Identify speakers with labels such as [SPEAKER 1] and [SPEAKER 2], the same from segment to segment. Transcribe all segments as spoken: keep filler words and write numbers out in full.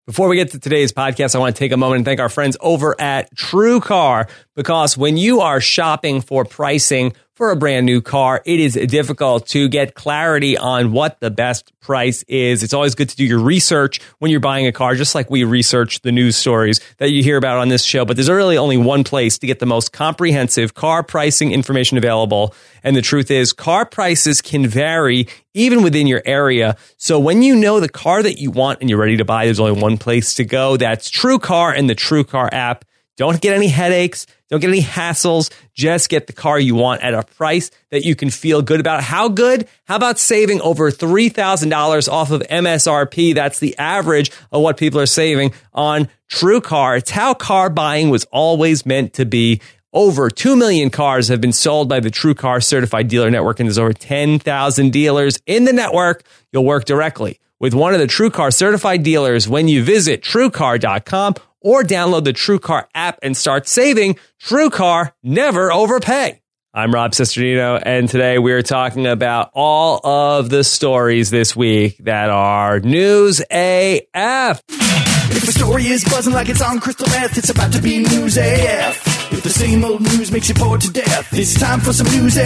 [SPEAKER 1] Before we get to today's podcast, I want to take a moment and thank our friends over at TrueCar, because when you are shopping for pricing for a brand new car, it is difficult to get clarity on what the best price is. It's always good to do your research when you're buying a car, just like we research the news stories that you hear about on this show. But there's really only one place to get the most comprehensive car pricing information available. And the truth is, car prices can vary even within your area. So when you know the car that you want and you're ready to buy, there's only one place to go. That's TrueCar and the TrueCar app. Don't get any headaches. Don't get any hassles. Just get the car you want at a price that you can feel good about. How good? How about saving over three thousand dollars off of M S R P? That's the average of what people are saving on TrueCar. It's how car buying was always meant to be. Over two million cars have been sold by the TrueCar Certified Dealer Network, and there's over ten thousand dealers in the network. You'll work directly with one of the TrueCar Certified dealers when you visit True Car dot com or download the TrueCar app and start saving. TrueCar, never overpay. I'm Rob Cesternino, and today we're talking about all of the stories this week that are News A F.
[SPEAKER 2] If the story is buzzing like it's on crystal meth, it's about to be News A F. If the same old news makes you bored to death, it's time for some News A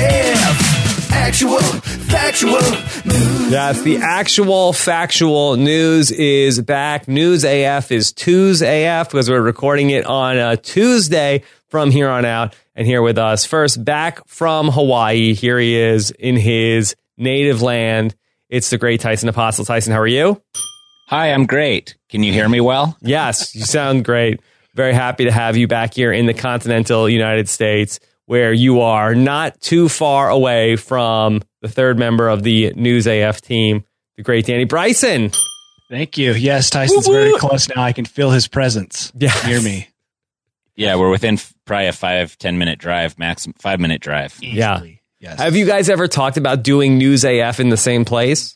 [SPEAKER 2] F. Actual, factual news.
[SPEAKER 1] Yes, the actual, factual news is back. News A F is Tuesday A F because we're recording it on a Tuesday from here on out. And here with us, first back from Hawaii, here he is in his native land. It's the great Tyson Apostle. Tyson, how are you?
[SPEAKER 3] Hi, I'm great. Can you hear me well?
[SPEAKER 1] Yes, you sound great. Very happy to have you back here in the continental United States, where you are not too far away from the third member of the News A F team, the great Danny Bryson.
[SPEAKER 4] Thank you. Yes, Tyson's
[SPEAKER 1] Woo-woo.
[SPEAKER 4] very close now. I can feel his presence
[SPEAKER 1] Yes.
[SPEAKER 4] near me.
[SPEAKER 3] Yeah, we're within f- probably a five, ten minute drive, maximum five minute drive.
[SPEAKER 4] Easily.
[SPEAKER 1] Yeah.
[SPEAKER 4] Yes.
[SPEAKER 1] Have you guys ever talked about doing News A F in the same place?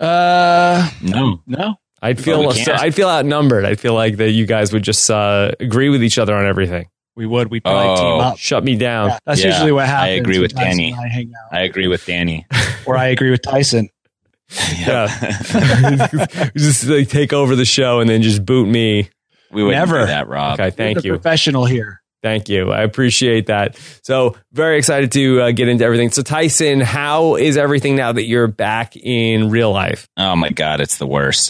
[SPEAKER 4] Uh,
[SPEAKER 3] No.
[SPEAKER 4] no.
[SPEAKER 1] I'd feel
[SPEAKER 3] Well, we can't.
[SPEAKER 1] I'd feel outnumbered. I feel like that you guys would just uh, agree with each other on everything.
[SPEAKER 4] We would. We'd probably
[SPEAKER 3] Oh.
[SPEAKER 4] team up.
[SPEAKER 1] Shut me down.
[SPEAKER 4] Yeah, that's
[SPEAKER 3] Yeah,
[SPEAKER 4] usually what
[SPEAKER 3] I
[SPEAKER 4] happens.
[SPEAKER 3] agree with
[SPEAKER 4] when Tyson
[SPEAKER 3] Danny.
[SPEAKER 4] and I hang out.
[SPEAKER 3] I agree with Danny.
[SPEAKER 4] Or I agree with Tyson.
[SPEAKER 1] Yeah. Just like take over the show and then just boot me.
[SPEAKER 3] We would
[SPEAKER 4] Never.
[SPEAKER 3] do that, Rob.
[SPEAKER 1] Okay, thank
[SPEAKER 4] You're the
[SPEAKER 1] you.
[SPEAKER 4] professional here.
[SPEAKER 1] Thank you. I appreciate that. So very excited to uh, get into everything. So Tyson, how is everything now that you're back in real life?
[SPEAKER 3] Oh my God, it's the worst.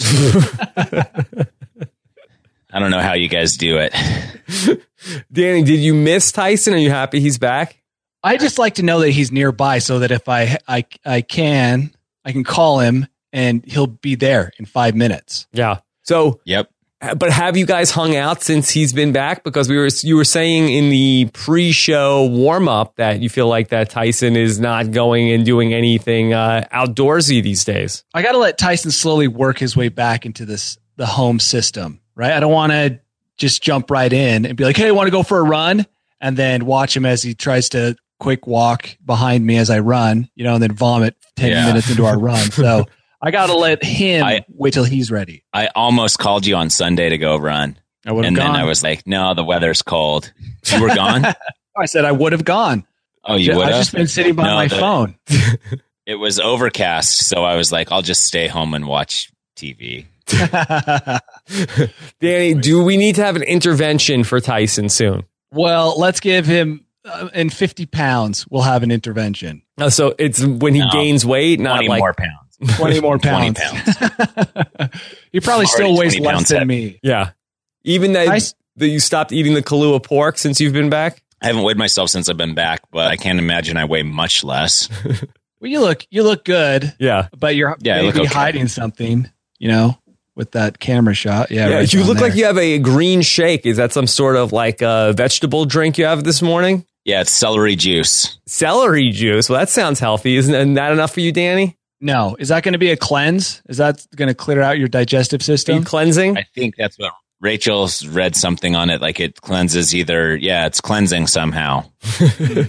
[SPEAKER 3] I don't know how you guys do it.
[SPEAKER 1] Danny, did you miss Tyson? Are you happy he's back?
[SPEAKER 4] I just like to know that he's nearby so that if I, I, I can, I can call him and he'll be there in five minutes.
[SPEAKER 1] Yeah. So,
[SPEAKER 3] Yep.
[SPEAKER 1] but have you guys hung out since he's been back? Because we were, you were saying in the pre-show warm-up that you feel like that Tyson is not going and doing anything uh, outdoorsy these days.
[SPEAKER 4] I got to let Tyson slowly work his way back into this, the home system, right? I don't want to just jump right in and be like, hey, want to go for a run? And then watch him as he tries to quick walk behind me as I run, you know, and then vomit ten
[SPEAKER 3] Yeah.
[SPEAKER 4] minutes into our run. So I got to let him
[SPEAKER 3] I-
[SPEAKER 4] wait till he's ready.
[SPEAKER 3] I almost called you on Sunday to go run.
[SPEAKER 4] I would have
[SPEAKER 3] And
[SPEAKER 4] gone.
[SPEAKER 3] then I was like, no, the weather's cold. You were gone?
[SPEAKER 4] I said I would have gone.
[SPEAKER 3] Oh, you
[SPEAKER 4] I've
[SPEAKER 3] would have?
[SPEAKER 4] just been sitting by
[SPEAKER 3] No,
[SPEAKER 4] my
[SPEAKER 3] the-
[SPEAKER 4] phone.
[SPEAKER 3] It was overcast, so I was like, I'll just stay home and watch T V.
[SPEAKER 1] Danny, do we need to have an intervention for Tyson soon?
[SPEAKER 4] Well, let's give him uh, in fifty pounds. We'll have an intervention.
[SPEAKER 1] Oh, so it's when he
[SPEAKER 3] No.
[SPEAKER 1] gains weight, not
[SPEAKER 3] twenty
[SPEAKER 1] like
[SPEAKER 3] more pounds.
[SPEAKER 4] twenty more
[SPEAKER 3] twenty
[SPEAKER 4] pounds.
[SPEAKER 3] pounds.
[SPEAKER 4] He probably still
[SPEAKER 3] Already
[SPEAKER 4] weighs
[SPEAKER 3] twenty
[SPEAKER 4] less
[SPEAKER 3] pounds
[SPEAKER 4] than
[SPEAKER 3] heavy.
[SPEAKER 4] me.
[SPEAKER 1] yeah. Even that,
[SPEAKER 4] I-
[SPEAKER 1] that you stopped eating the Kahlua pork since you've been back.
[SPEAKER 3] I haven't weighed myself since I've been back, but I can't imagine I weigh much less.
[SPEAKER 4] Well, you look you look good,
[SPEAKER 1] Yeah.
[SPEAKER 4] but you're
[SPEAKER 3] Yeah, I
[SPEAKER 4] maybe
[SPEAKER 3] look okay.
[SPEAKER 4] hiding something, you know, with that camera shot. Yeah,
[SPEAKER 1] Yeah,
[SPEAKER 4] right
[SPEAKER 1] you
[SPEAKER 4] down
[SPEAKER 1] look
[SPEAKER 4] there.
[SPEAKER 1] like you have a green shake. Is that some sort of like a vegetable drink you have this morning?
[SPEAKER 3] Yeah, it's celery juice.
[SPEAKER 1] Celery juice. Well, that sounds healthy. Isn't that enough for you, Danny?
[SPEAKER 4] No, is that going to be a cleanse? Is that going to clear out your digestive
[SPEAKER 1] Are you
[SPEAKER 4] system?
[SPEAKER 1] cleansing?
[SPEAKER 3] I think that's what Rachel's read something on it, like it cleanses either. Yeah, it's cleansing somehow.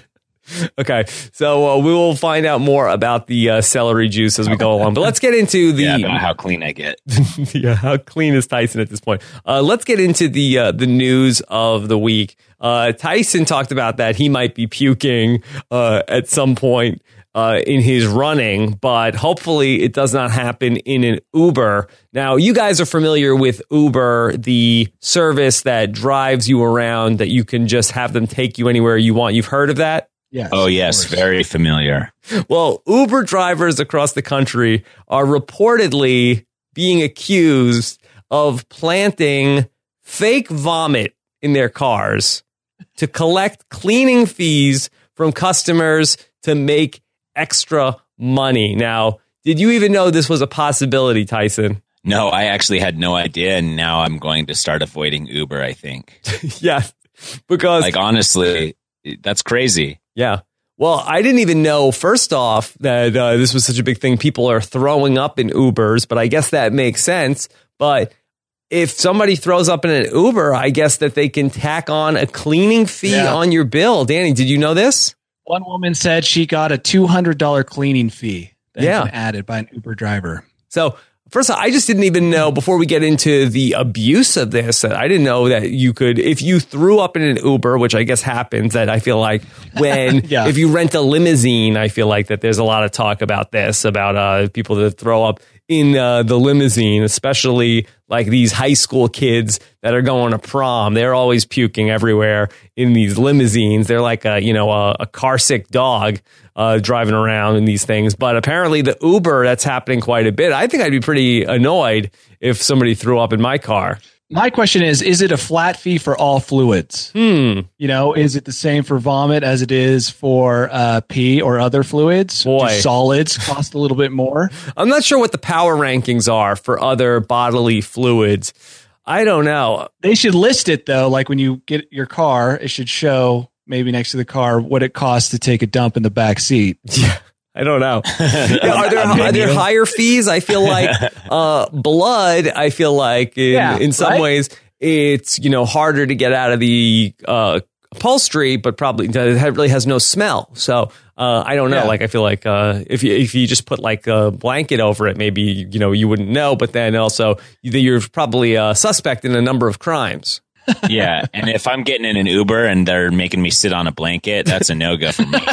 [SPEAKER 1] Okay, so uh, we will find out more about the uh, celery juice as we go along. But let's get into the
[SPEAKER 3] yeah, about how clean I get.
[SPEAKER 1] yeah, how clean is Tyson at this point? Uh, let's get into the uh, the news of the week. Uh, Tyson talked about that he might be puking uh, at some point uh, in his running, but hopefully it does not happen in an Uber. Now, you guys are familiar with Uber, the service that drives you around, that you can just have them take you anywhere you want. You've heard of that?
[SPEAKER 4] Yes,
[SPEAKER 3] oh, yes. Very familiar.
[SPEAKER 1] Well, Uber drivers across the country are reportedly being accused of planting fake vomit in their cars to collect cleaning fees from customers to make extra money. Now, did you even know this was a possibility, Tyson?
[SPEAKER 3] No, I actually had no idea. And now I'm going to start avoiding Uber, I think.
[SPEAKER 1] Yeah, because
[SPEAKER 3] like, honestly, that's crazy.
[SPEAKER 1] Yeah. Well, I didn't even know, first off, that uh, this was such a big thing. People are throwing up in Ubers, but I guess that makes sense. But if somebody throws up in an Uber, I guess that they can tack on a cleaning fee
[SPEAKER 4] yeah.
[SPEAKER 1] on your bill. Danny, did you know this?
[SPEAKER 4] One woman said she got a two hundred dollars cleaning fee that
[SPEAKER 1] yeah.
[SPEAKER 4] had been added by an Uber driver.
[SPEAKER 1] So, first of all, I just didn't even know, before we get into the abuse of this, that I didn't know that you could, if you threw up in an Uber, which I guess happens, that I feel like when,
[SPEAKER 4] yeah.
[SPEAKER 1] if you rent a limousine, I feel like that there's a lot of talk about this, about uh, people that throw up in uh, the limousine, especially like these high school kids that are going to prom. They're always puking everywhere in these limousines. They're like a, you know, a, a car sick dog uh, driving around in these things. But apparently the Uber, that's happening quite a bit. I think I'd be pretty annoyed if somebody threw up in my car.
[SPEAKER 4] My question is, is it a flat fee for all fluids?
[SPEAKER 1] Hmm.
[SPEAKER 4] You know, is it the same for vomit as it is for uh, pee or other fluids?
[SPEAKER 1] Boy.
[SPEAKER 4] Do solids cost a little bit more?
[SPEAKER 1] I'm not sure what the power rankings are for other bodily fluids. I don't know.
[SPEAKER 4] They should list it, though. Like when you get your car, it should show maybe next to the car what it costs to take a dump in the back seat.
[SPEAKER 1] Yeah. I don't know. Yeah, are there are there higher fees? I feel like uh, blood. I feel like in,
[SPEAKER 4] yeah,
[SPEAKER 1] in some
[SPEAKER 4] right?
[SPEAKER 1] ways it's, you know, harder to get out of the uh, upholstery, but probably it really has no smell. So uh, I don't know.
[SPEAKER 4] Yeah.
[SPEAKER 1] Like I feel like uh, if you if you just put like a blanket over it, maybe, you know, you wouldn't know. But then also you're probably a suspect in a number of crimes.
[SPEAKER 3] Yeah, and if I'm getting in an Uber and they're making me sit on a blanket, that's a no-go for me.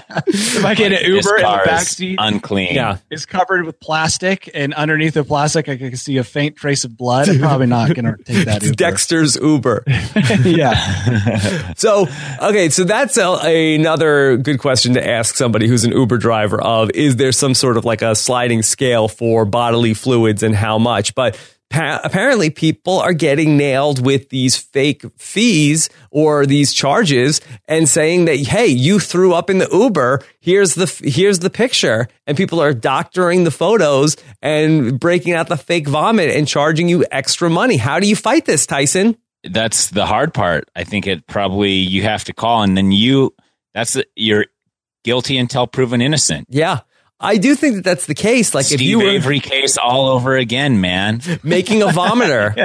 [SPEAKER 4] If I get an
[SPEAKER 3] This
[SPEAKER 4] Uber in
[SPEAKER 3] car
[SPEAKER 4] the back
[SPEAKER 3] is
[SPEAKER 4] seat,
[SPEAKER 3] unclean.
[SPEAKER 1] Yeah.
[SPEAKER 4] it's covered with plastic, and underneath the plastic, I can see a faint trace of blood. I'm probably not going to take that
[SPEAKER 1] It's
[SPEAKER 4] Uber.
[SPEAKER 1] Dexter's Uber.
[SPEAKER 4] yeah.
[SPEAKER 1] So, okay, so that's a, another good question to ask somebody who's an Uber driver of, is there some sort of like a sliding scale for bodily fluids and how much? But pa- apparently people are getting nailed with these fake fees or these charges and saying that, hey, you threw up in the Uber. Here's the, here's the picture. And people are doctoring the photos and breaking out the fake vomit and charging you extra money. How do you fight this, Tyson?
[SPEAKER 3] That's the hard part. I think it probably you have to call, and then you that's the, you're guilty until proven innocent.
[SPEAKER 1] Yeah, I do think that that's the case. Like
[SPEAKER 3] Steve
[SPEAKER 1] if you were
[SPEAKER 3] Avery case all over again, man.
[SPEAKER 1] making a vomiter,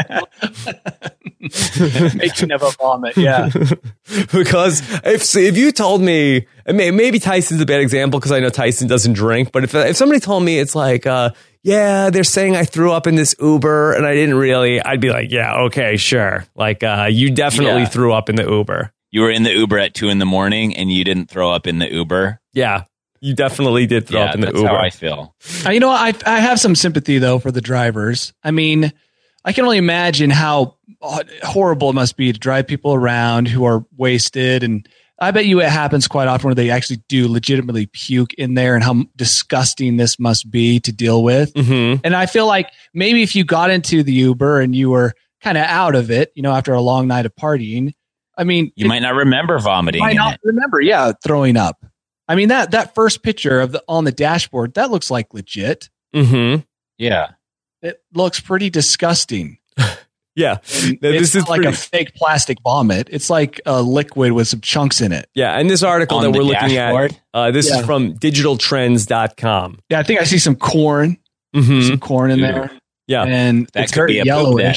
[SPEAKER 4] Making of a vomit. Yeah.
[SPEAKER 1] because if if you told me, maybe Tyson's a bad example because I know Tyson doesn't drink, but if if somebody told me it's like, uh, yeah, they're saying I threw up in this Uber and I didn't really, I'd be like, yeah, okay, sure. Like, uh, you definitely
[SPEAKER 3] Yeah.
[SPEAKER 1] threw up in the Uber.
[SPEAKER 3] You were in the Uber at two in the morning and you didn't throw up in the Uber.
[SPEAKER 1] Yeah, you definitely did throw
[SPEAKER 3] Yeah,
[SPEAKER 1] up in the
[SPEAKER 3] that's
[SPEAKER 1] Uber.
[SPEAKER 3] how I feel.
[SPEAKER 4] Uh, you know, I I have some sympathy though for the drivers. I mean, I can only imagine how horrible it must be to drive people around who are wasted, and I bet you it happens quite often where they actually do legitimately puke in there, and how disgusting this must be to deal with.
[SPEAKER 1] Mm-hmm.
[SPEAKER 4] And I feel like maybe if you got into the Uber and you were kind of out of it, you know, after a long night of partying, I mean,
[SPEAKER 3] You
[SPEAKER 4] it,
[SPEAKER 3] might not remember vomiting
[SPEAKER 4] might
[SPEAKER 3] in
[SPEAKER 4] not
[SPEAKER 3] it.
[SPEAKER 4] remember, yeah, throwing up. I mean, that that first picture of the on the dashboard, that looks like legit.
[SPEAKER 1] Mm-hmm.
[SPEAKER 3] Yeah.
[SPEAKER 4] It looks pretty disgusting.
[SPEAKER 1] Yeah.
[SPEAKER 4] It's
[SPEAKER 1] Now, this is
[SPEAKER 4] not like
[SPEAKER 1] pretty-
[SPEAKER 4] a fake plastic vomit. It's like a liquid with some chunks in it.
[SPEAKER 1] Yeah, and this article
[SPEAKER 3] On
[SPEAKER 1] that
[SPEAKER 3] the
[SPEAKER 1] we're looking
[SPEAKER 3] dashboard?
[SPEAKER 1] at, uh, this
[SPEAKER 4] Yeah.
[SPEAKER 1] is from digital trends dot com.
[SPEAKER 4] Yeah, I think I see some corn,
[SPEAKER 1] Mm-hmm.
[SPEAKER 4] some corn in
[SPEAKER 3] Ooh.
[SPEAKER 4] there,
[SPEAKER 1] Yeah.
[SPEAKER 4] and
[SPEAKER 3] That
[SPEAKER 4] it's
[SPEAKER 3] could
[SPEAKER 4] very
[SPEAKER 3] be a poop
[SPEAKER 4] yellowish.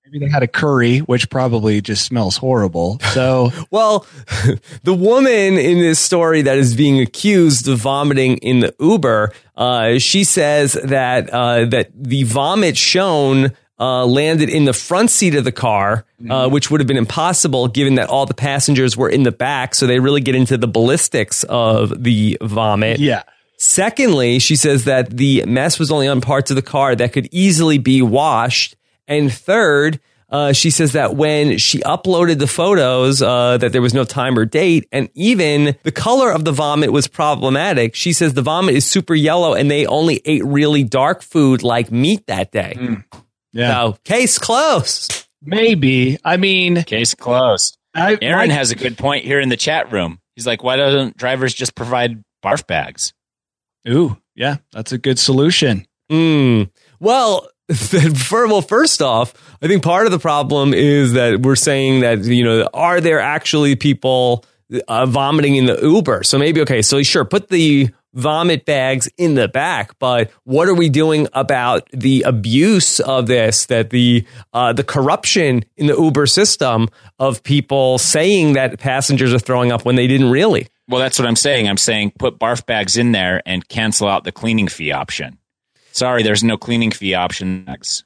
[SPEAKER 4] Maybe they had a curry, which probably just smells horrible. So,
[SPEAKER 1] well, the woman in this story that is being accused of vomiting in the Uber, uh, she says that uh, that the vomit shown uh, landed in the front seat of the car, uh, which would have been impossible given that all the passengers were in the back. So they really get into the ballistics of the vomit.
[SPEAKER 4] yeah.
[SPEAKER 1] Secondly, she says that the mess was only on parts of the car that could easily be washed. And third, uh, she says that when she uploaded the photos, uh, that there was no time or date, and even the color of the vomit was problematic. She says the vomit is super yellow, and they only ate really dark food like meat that day.
[SPEAKER 4] Mm. Yeah.
[SPEAKER 1] So, case closed.
[SPEAKER 4] Maybe. I mean,
[SPEAKER 3] Case closed.
[SPEAKER 4] I,
[SPEAKER 3] Aaron
[SPEAKER 4] I-
[SPEAKER 3] has a good point here in the chat room. He's like, why don't drivers just provide barf bags?
[SPEAKER 4] Ooh, yeah, that's a good solution.
[SPEAKER 1] Mm. Well, for, well, first off, I think part of the problem is that we're saying that, you know, are there actually people uh, vomiting in the Uber? So maybe, okay, so sure, put the vomit bags in the back, but what are we doing about the abuse of this, that the uh, the corruption in the Uber system of people saying that passengers are throwing up when they didn't really?
[SPEAKER 3] Well, that's what I'm saying. I'm saying put barf bags in there and cancel out the cleaning fee option. Sorry, there's no cleaning fee option.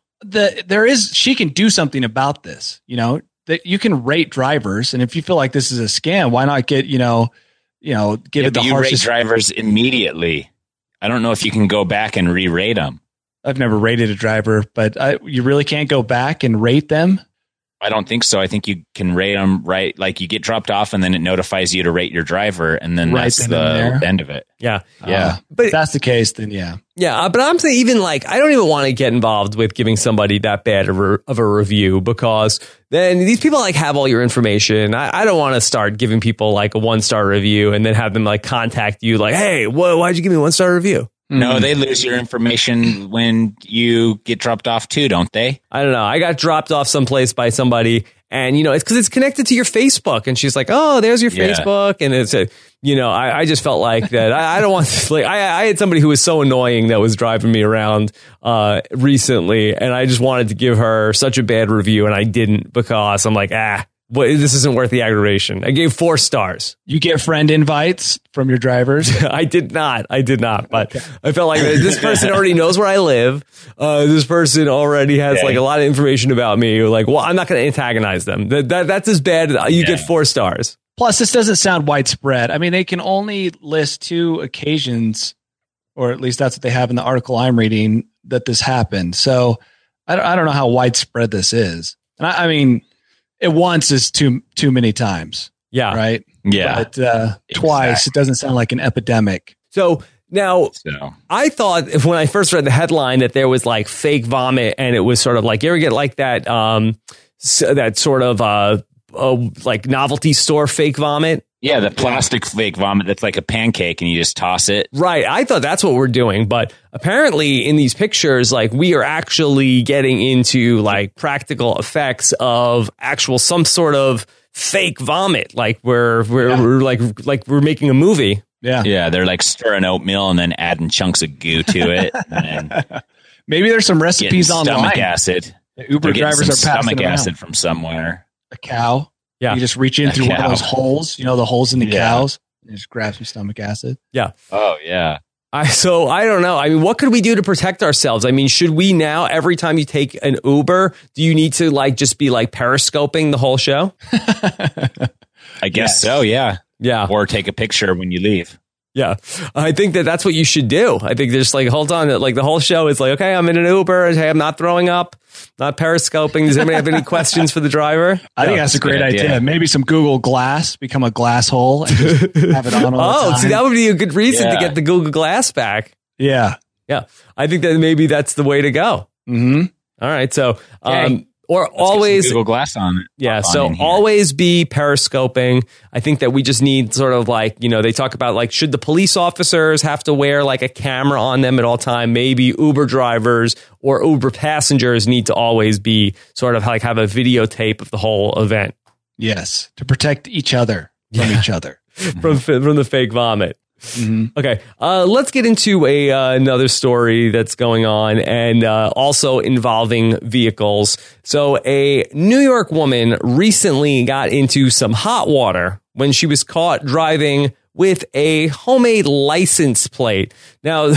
[SPEAKER 4] The there is she can do something about this. You know that you can rate drivers, and if you feel like this is a scam, why not get you know, you know, give
[SPEAKER 3] Yeah,
[SPEAKER 4] it the
[SPEAKER 3] but you rate
[SPEAKER 4] harshest.
[SPEAKER 3] drivers immediately. I don't know if you can go back and re-rate them.
[SPEAKER 4] I've never rated a driver, but I, you really can't go back and rate them.
[SPEAKER 3] I don't think so. I think you can rate them right. Like you get dropped off and then it notifies you to rate your driver. And then
[SPEAKER 4] Right
[SPEAKER 3] that's
[SPEAKER 4] then
[SPEAKER 3] the
[SPEAKER 4] and there.
[SPEAKER 3] end of it.
[SPEAKER 1] Yeah.
[SPEAKER 3] Yeah.
[SPEAKER 4] Uh,
[SPEAKER 1] But-
[SPEAKER 4] if that's the case, then yeah.
[SPEAKER 1] Yeah, uh, but I'm saying even like I don't even want to get involved with giving somebody that bad of a, of a review, because then these people like have all your information. I, I don't want to start giving people like a one star review and then have them like contact you like, hey, whoa, why'd you give me a one star review?
[SPEAKER 3] No, they lose your information when you get dropped off too, don't they?
[SPEAKER 1] I don't know. I got dropped off someplace by somebody, and you know it's because it's connected to your Facebook, and she's like, "Oh, there's your
[SPEAKER 3] Yeah.
[SPEAKER 1] Facebook," and it's a, you know, I, I just felt like that. I, I don't want to, like I, I had somebody who was so annoying that was driving me around uh, recently, and I just wanted to give her such a bad review, and I didn't because I'm like, ah, what, this isn't worth the aggravation. I gave four stars.
[SPEAKER 4] You get friend invites from your drivers.
[SPEAKER 1] I did not. I did not. But I felt like this person already knows where I live. Uh, this person already has
[SPEAKER 3] Okay.
[SPEAKER 1] like a lot of information about me. Like, well, I'm not going to antagonize them. That, that that's as bad. You
[SPEAKER 3] Yeah.
[SPEAKER 1] get four stars.
[SPEAKER 4] Plus, this doesn't sound widespread. I mean, they can only list two occasions, or at least that's what they have in the article I'm reading, that this happened. So I don't, I don't know how widespread this is. And I, I mean, it once is too too many times,
[SPEAKER 1] Yeah.
[SPEAKER 4] right?
[SPEAKER 3] Yeah.
[SPEAKER 4] But uh, twice,
[SPEAKER 3] Exactly.
[SPEAKER 4] it doesn't sound like an epidemic.
[SPEAKER 1] So now
[SPEAKER 3] So
[SPEAKER 1] I thought if- when I first read the headline that there was like fake vomit, and it was sort of like, you ever get like that, um, s- that sort of uh, uh, like novelty store fake vomit?
[SPEAKER 3] yeah, the plastic fake vomit that's like a pancake and you just toss it.
[SPEAKER 1] Right. I thought that's what we're doing. But apparently in these pictures, like we are actually getting into like practical effects of actual some sort of fake vomit. Like we're, we're,
[SPEAKER 4] Yeah.
[SPEAKER 1] we're like, like we're making a movie.
[SPEAKER 4] Yeah.
[SPEAKER 3] Yeah, they're like stirring oatmeal and then adding chunks of goo to it. And then
[SPEAKER 4] Maybe there's some
[SPEAKER 3] getting
[SPEAKER 4] recipes
[SPEAKER 3] stomach
[SPEAKER 4] online.
[SPEAKER 3] acid.
[SPEAKER 4] The Uber
[SPEAKER 3] They're getting
[SPEAKER 4] drivers
[SPEAKER 3] some
[SPEAKER 4] are passing
[SPEAKER 3] stomach
[SPEAKER 4] around.
[SPEAKER 3] acid from somewhere.
[SPEAKER 4] A cow.
[SPEAKER 1] Yeah.
[SPEAKER 4] You just reach in
[SPEAKER 3] A
[SPEAKER 4] through one
[SPEAKER 3] cow.
[SPEAKER 4] of those holes, you know, the holes in the
[SPEAKER 3] Yeah.
[SPEAKER 4] cows, and just grab some stomach acid.
[SPEAKER 3] Oh, yeah.
[SPEAKER 1] I, so I don't know. I mean, what could we do to protect ourselves? I mean, should we now, every time you take an Uber, do you need to like just be like periscoping the whole show?
[SPEAKER 3] I guess
[SPEAKER 4] Yes.
[SPEAKER 3] so, yeah.
[SPEAKER 1] Yeah.
[SPEAKER 3] Or take a picture when you leave.
[SPEAKER 1] Yeah, I think that that's what you should do. I think there's like, hold on, like the whole show is like, okay, I'm in an Uber. Hey, I'm not throwing up, not periscoping. Does anybody have any questions for the driver?
[SPEAKER 4] I think
[SPEAKER 1] No.
[SPEAKER 4] that's a great
[SPEAKER 3] good
[SPEAKER 4] idea.
[SPEAKER 3] idea.
[SPEAKER 4] Maybe some Google Glass, become a glass hole, and just have it on all the
[SPEAKER 1] Oh,
[SPEAKER 4] time.
[SPEAKER 1] see, that would be a good reason to
[SPEAKER 3] Yeah.
[SPEAKER 1] get the Google Glass back.
[SPEAKER 4] yeah.
[SPEAKER 1] Yeah, I think that maybe that's the way to go.
[SPEAKER 4] Mm-hmm.
[SPEAKER 1] All right, so
[SPEAKER 3] Okay.
[SPEAKER 1] um, or
[SPEAKER 3] Let's get some
[SPEAKER 1] always.
[SPEAKER 3] Google Glass on it.
[SPEAKER 1] Yeah,
[SPEAKER 3] on
[SPEAKER 1] so
[SPEAKER 3] in here.
[SPEAKER 1] always be periscoping. I think that we just need sort of like, you know, they talk about like, should the police officers have to wear like a camera on them at all time? Maybe Uber drivers or Uber passengers need to always be sort of like have a videotape of the whole event
[SPEAKER 4] Yes, to protect each other from each other.
[SPEAKER 1] from from the fake vomit.
[SPEAKER 4] Mm-hmm.
[SPEAKER 1] Okay, uh, let's get into a uh, another story that's going on and uh, also involving vehicles. So a New York woman recently got into some hot water when she was caught driving with a homemade license plate. Now,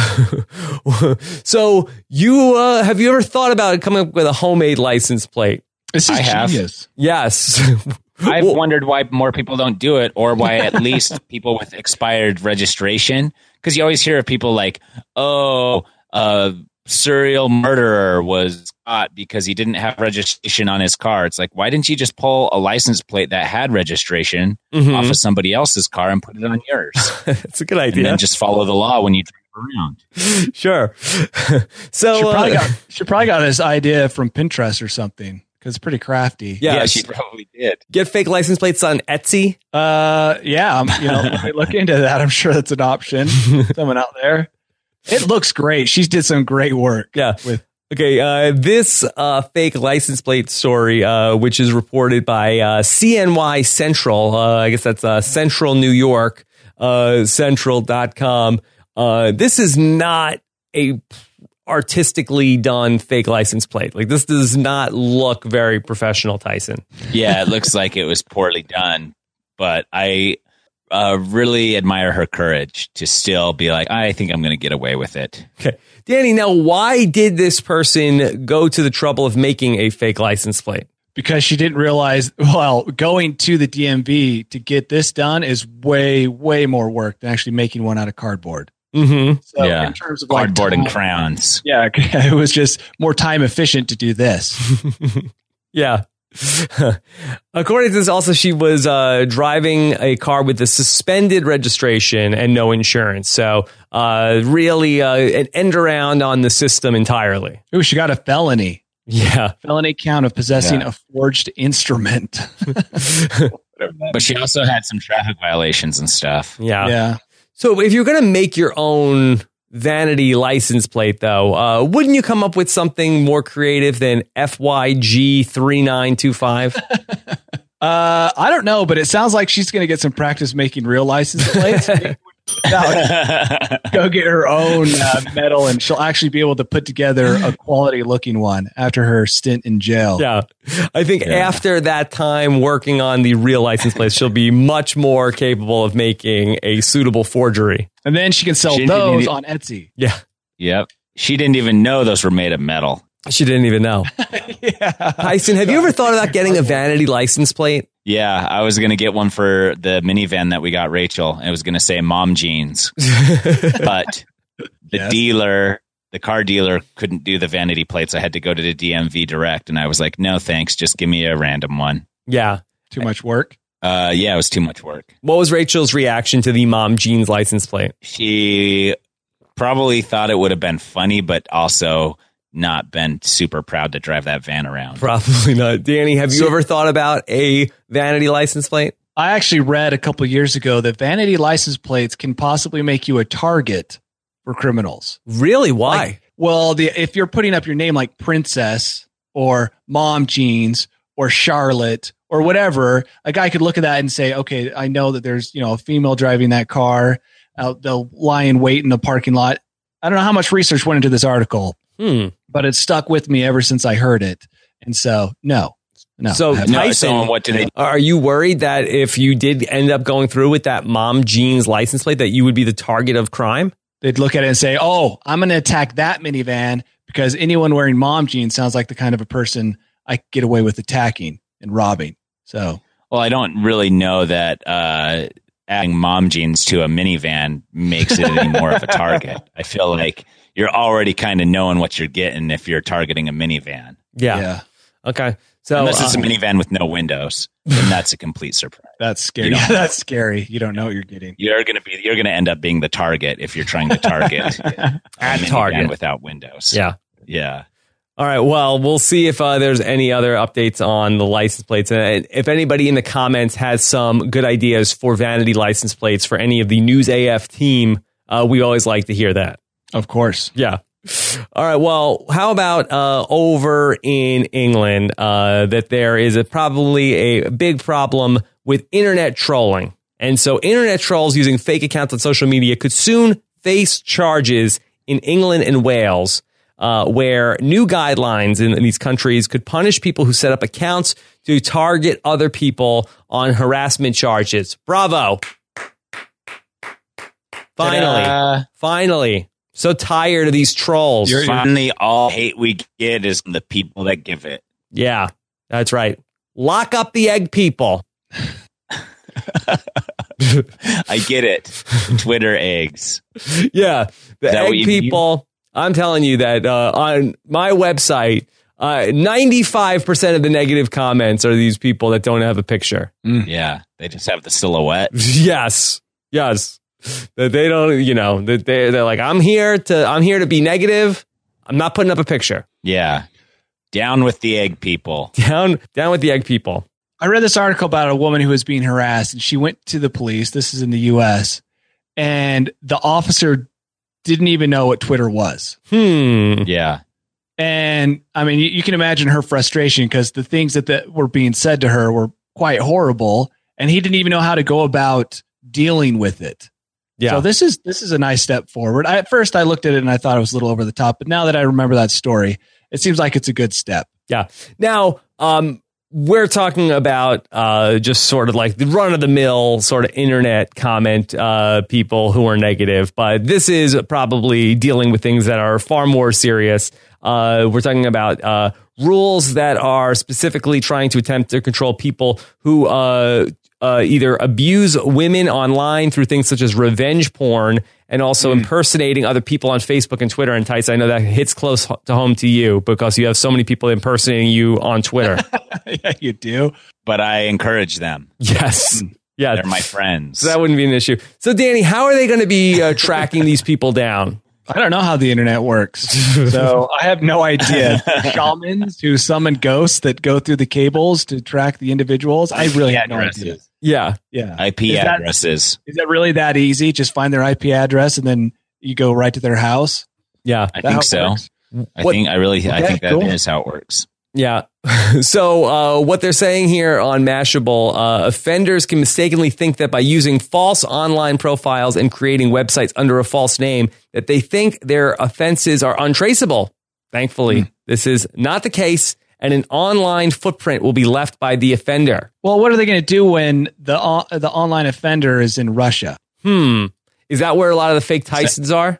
[SPEAKER 1] so you uh, have you ever thought about coming up with a homemade license plate?
[SPEAKER 4] This is
[SPEAKER 3] I have.
[SPEAKER 4] genius.
[SPEAKER 1] Yes.
[SPEAKER 3] I've
[SPEAKER 1] Well-
[SPEAKER 3] wondered why more people don't do it, or why at least people with expired registration. Because you always hear of people like, oh, a serial murderer was caught because he didn't have registration on his car. It's like, why didn't you just pull a license plate that had registration
[SPEAKER 1] Mhm.
[SPEAKER 3] off of somebody else's car and put it on yours?
[SPEAKER 1] That's a good
[SPEAKER 3] And
[SPEAKER 1] idea.
[SPEAKER 3] then just follow the law when you drive around.
[SPEAKER 1] Sure. So
[SPEAKER 4] She probably,
[SPEAKER 1] uh,
[SPEAKER 4] got, she probably got this idea from Pinterest or something because it's pretty crafty.
[SPEAKER 1] yeah,
[SPEAKER 3] Yeah, she probably did.
[SPEAKER 1] get fake license plates on Etsy.
[SPEAKER 4] Uh, yeah, um, you know, let me look into that. I'm sure that's an option. Someone out there. It looks great. She did some great work.
[SPEAKER 1] Yeah.
[SPEAKER 4] With
[SPEAKER 1] Okay, uh, this uh, fake license plate story, uh, which is reported by uh, C N Y Central, uh, I guess that's uh, Central New York, uh, central dot com. Uh, this is not a artistically done fake license plate. Like, this does not look very professional, Tyson.
[SPEAKER 3] Yeah, it looks like it was poorly done, but I uh, really admire her courage to still be like, I think I'm going to get away with it.
[SPEAKER 1] Okay. Danny, now why did this person go to the trouble of making a fake license plate?
[SPEAKER 4] because she didn't realize, well, going to the D M V to get this done is way, way more work than actually making one out of cardboard.
[SPEAKER 1] Mm-hmm.
[SPEAKER 4] So
[SPEAKER 3] yeah.
[SPEAKER 4] in terms of
[SPEAKER 3] Cardboard
[SPEAKER 4] like
[SPEAKER 3] and
[SPEAKER 4] time-
[SPEAKER 3] crowns.
[SPEAKER 4] Yeah, it was just more time efficient to do this.
[SPEAKER 1] Yeah. According to this, also, she was uh, driving a car with a suspended registration and no insurance. So uh, really uh, an end around on the system entirely.
[SPEAKER 4] Ooh, she got a felony.
[SPEAKER 1] Yeah.
[SPEAKER 4] Felony count of possessing
[SPEAKER 3] Yeah.
[SPEAKER 4] a forged instrument.
[SPEAKER 3] But she also had some traffic violations and stuff.
[SPEAKER 1] Yeah.
[SPEAKER 4] Yeah.
[SPEAKER 1] So if you're going to make your own vanity license plate, though, uh, wouldn't you come up with something more creative than F Y G three nine two five?
[SPEAKER 4] Uh, I don't know, but it sounds like she's going to get some practice making real license plates. Go get her own uh, metal, and she'll actually be able to put together a quality looking one after her stint in jail.
[SPEAKER 1] Yeah. I think
[SPEAKER 3] Yeah.
[SPEAKER 1] after that time working on the real license plates, she'll be much more capable of making a suitable forgery.
[SPEAKER 4] And then she can sell
[SPEAKER 3] She didn't
[SPEAKER 4] those
[SPEAKER 3] need-
[SPEAKER 4] on Etsy.
[SPEAKER 1] Yeah.
[SPEAKER 3] Yep. She didn't even know those were made of metal.
[SPEAKER 1] She didn't even know.
[SPEAKER 4] Yeah.
[SPEAKER 1] Tyson, have you ever thought about getting a vanity license plate?
[SPEAKER 3] Yeah, I was going to get one for the minivan that we got Rachel. And it was going to say mom jeans. But the
[SPEAKER 4] Yes.
[SPEAKER 3] dealer, the car dealer couldn't do the vanity plates. I had to go to the D M V direct. And I was like, no, thanks. Just give me a random one.
[SPEAKER 1] Yeah.
[SPEAKER 4] Too much work.
[SPEAKER 3] Uh, yeah, it was too much work.
[SPEAKER 1] What was Rachel's reaction to the mom jeans license plate?
[SPEAKER 3] She probably thought it would have been funny, but also not been super proud to drive that van around.
[SPEAKER 1] Probably not. Danny, have you
[SPEAKER 4] So-
[SPEAKER 1] ever thought about a vanity license plate?
[SPEAKER 4] I actually read a couple years ago that vanity license plates can possibly make you a target for criminals.
[SPEAKER 1] Really? Why?
[SPEAKER 4] Like, well, the if you're putting up your name like Princess or Mom Jeans or Charlotte or whatever, a guy could look at that and say, okay, I know that there's, you know, a female driving that car. Uh, they'll lie in wait in the parking lot. I don't know how much research went into this article,
[SPEAKER 1] hmm.
[SPEAKER 4] but it's stuck with me ever since I heard it. And so, no, no.
[SPEAKER 1] So
[SPEAKER 4] I have-
[SPEAKER 3] No,
[SPEAKER 1] Tyson,
[SPEAKER 3] so what do they?
[SPEAKER 1] are you worried that if you did end up going through with that mom jeans license plate, that you would be the target of crime?
[SPEAKER 4] they'd look at it and say, oh, I'm going to attack that minivan because anyone wearing Mom Jeans sounds like the kind of a person I could get away with attacking and robbing. So,
[SPEAKER 3] Well, I don't really know that uh, adding mom jeans to a minivan makes it any more of a target. I feel like you're already kind of knowing what you're getting if you're targeting a minivan.
[SPEAKER 1] Yeah.
[SPEAKER 4] yeah,
[SPEAKER 1] Okay. So
[SPEAKER 3] Unless it's a
[SPEAKER 1] uh,
[SPEAKER 3] minivan with no windows, then that's a complete surprise.
[SPEAKER 4] that's scary.
[SPEAKER 3] You
[SPEAKER 4] Yeah,
[SPEAKER 3] don't-
[SPEAKER 4] that's scary. You don't know what you're getting.
[SPEAKER 3] You're gonna be you're gonna end up being the target if you're trying to target a
[SPEAKER 1] At
[SPEAKER 3] minivan
[SPEAKER 1] target.
[SPEAKER 3] without windows.
[SPEAKER 1] yeah.
[SPEAKER 3] Yeah.
[SPEAKER 1] All right. Well, we'll see if uh, there's any other updates on the license plates. And if anybody in the comments has some good ideas for vanity license plates for any of the News A F team, uh, we always like to hear that.
[SPEAKER 4] Of course.
[SPEAKER 1] Yeah. All right. Well, how about uh, over in England uh, that there is a, probably a big problem with internet trolling. And so internet trolls using fake accounts on social media could soon face charges in England and Wales, uh, where new guidelines in, in these countries could punish people who set up accounts to target other people on harassment charges. Bravo. Finally.
[SPEAKER 3] Ta-da.
[SPEAKER 1] Finally. So tired of these trolls.
[SPEAKER 3] You're, Finally, all hate we get is from the people that give it.
[SPEAKER 1] Yeah, that's right. Lock up the egg people.
[SPEAKER 3] I get it. Twitter eggs.
[SPEAKER 1] Yeah, the egg people. Mean? I'm telling you that uh, on my website, uh, ninety-five percent of the negative comments are these people that don't have a picture.
[SPEAKER 3] Mm. Yeah, they just have the silhouette.
[SPEAKER 1] Yes, yes. That they don't, you know, that they they're like, I'm here to, I'm here to be negative. I'm not putting up a picture.
[SPEAKER 3] Yeah, down with the egg people.
[SPEAKER 1] Down, down with the egg people.
[SPEAKER 4] I read this article about a woman who was being harassed, and she went to the police. This is in the U S, and the officer didn't even know what Twitter was.
[SPEAKER 1] Hmm.
[SPEAKER 3] Yeah.
[SPEAKER 4] And I mean, you, you can imagine her frustration because the things that, that were being said to her were quite horrible, and he didn't even know how to go about dealing with it. Yeah. So this is this is a nice step forward. I, at first, I looked at it and I thought it was a little over the top, but now that I remember that story, it seems like it's a good step.
[SPEAKER 1] Yeah. Now, um, we're talking about uh, just sort of like the run of the mill sort of internet comment uh, people who are negative, but this is probably dealing with things that are far more serious. Uh, we're talking about uh, rules that are specifically trying to attempt to control people who uh, uh, either abuse women online through things such as revenge porn and also mm. impersonating other people on Facebook and Twitter. And Tice, I know that hits close to home to you because you have so many people impersonating you on Twitter.
[SPEAKER 4] Yeah, you do.
[SPEAKER 3] But I encourage them.
[SPEAKER 1] Yes. Yeah.
[SPEAKER 3] They're my friends.
[SPEAKER 1] So that wouldn't be an issue. So, Danny, how are they going to be uh, tracking these people down?
[SPEAKER 4] I don't know how the internet works. So I have no idea. Shamans who summon ghosts that go through the cables to track the individuals. I really have no idea.
[SPEAKER 1] Yeah.
[SPEAKER 4] Yeah.
[SPEAKER 3] I P
[SPEAKER 4] is
[SPEAKER 3] addresses.
[SPEAKER 4] That, is that really that easy? Just find their I P address and then you go right to their house?
[SPEAKER 1] Yeah.
[SPEAKER 3] I think so. I what? think I really okay, I think that cool. is how it works.
[SPEAKER 1] Yeah. So uh, what they're saying here on Mashable, uh, offenders can mistakenly think that by using false online profiles and creating websites under a false name, that they think their offenses are untraceable. Thankfully, mm. this is not the case, and an online footprint will be left by the offender.
[SPEAKER 4] Well, what are they going to do when the uh, the online offender is in Russia?
[SPEAKER 1] Hmm. Is that where a lot of the fake Tysons are?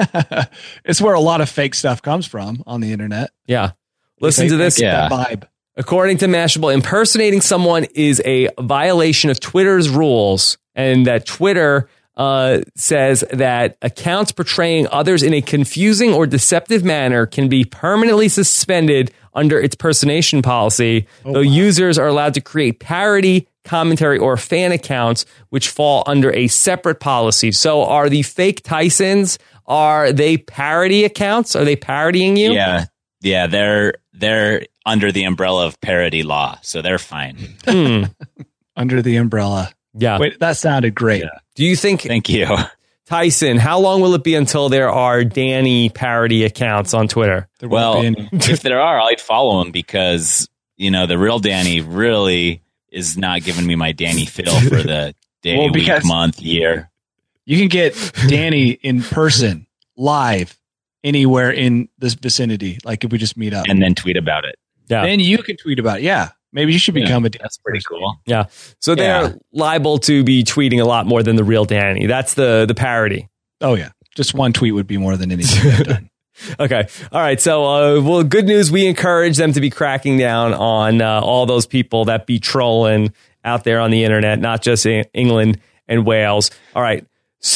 [SPEAKER 4] It's where a lot of fake stuff comes from on the internet.
[SPEAKER 1] Yeah. Listen to this.
[SPEAKER 4] Yeah. Vibe.
[SPEAKER 1] According to Mashable, impersonating someone is a violation of Twitter's rules, and that Twitter uh, says that accounts portraying others in a confusing or deceptive manner can be permanently suspended under its personation policy, oh, though wow. users are allowed to create parody, commentary, or fan accounts, which fall under a separate policy. So are the fake Tysons, are they parody accounts? Are they parodying you?
[SPEAKER 3] Yeah. Yeah, they're they're under the umbrella of parody law, so they're fine.
[SPEAKER 1] Mm.
[SPEAKER 4] Under the umbrella.
[SPEAKER 1] Yeah.
[SPEAKER 4] Wait, that sounded great. Yeah.
[SPEAKER 1] Do you think...
[SPEAKER 3] Thank you.
[SPEAKER 1] Tyson, how long will it be until there are Danny parody accounts on Twitter?
[SPEAKER 4] There
[SPEAKER 3] well, if there are, I'd follow them because, you know, the real Danny really is not giving me my Danny feel for the day, well, week, month, year.
[SPEAKER 4] You can get Danny in person, live, anywhere in this vicinity, like if we just meet up
[SPEAKER 3] and then tweet about it.
[SPEAKER 1] Yeah.
[SPEAKER 4] Then you can tweet about it. Yeah. Maybe you should become
[SPEAKER 3] yeah,
[SPEAKER 4] a Danny.
[SPEAKER 3] That's pretty cool.
[SPEAKER 1] Yeah. So they're yeah. liable to be tweeting a lot more than the real Danny. That's the the parody.
[SPEAKER 4] Oh yeah. Just one tweet would be more than anything I've done.
[SPEAKER 1] Okay. All right. So, uh, well, good news. We encourage them to be cracking down on uh, all those people that be trolling out there on the internet, not just in England and Wales. All right.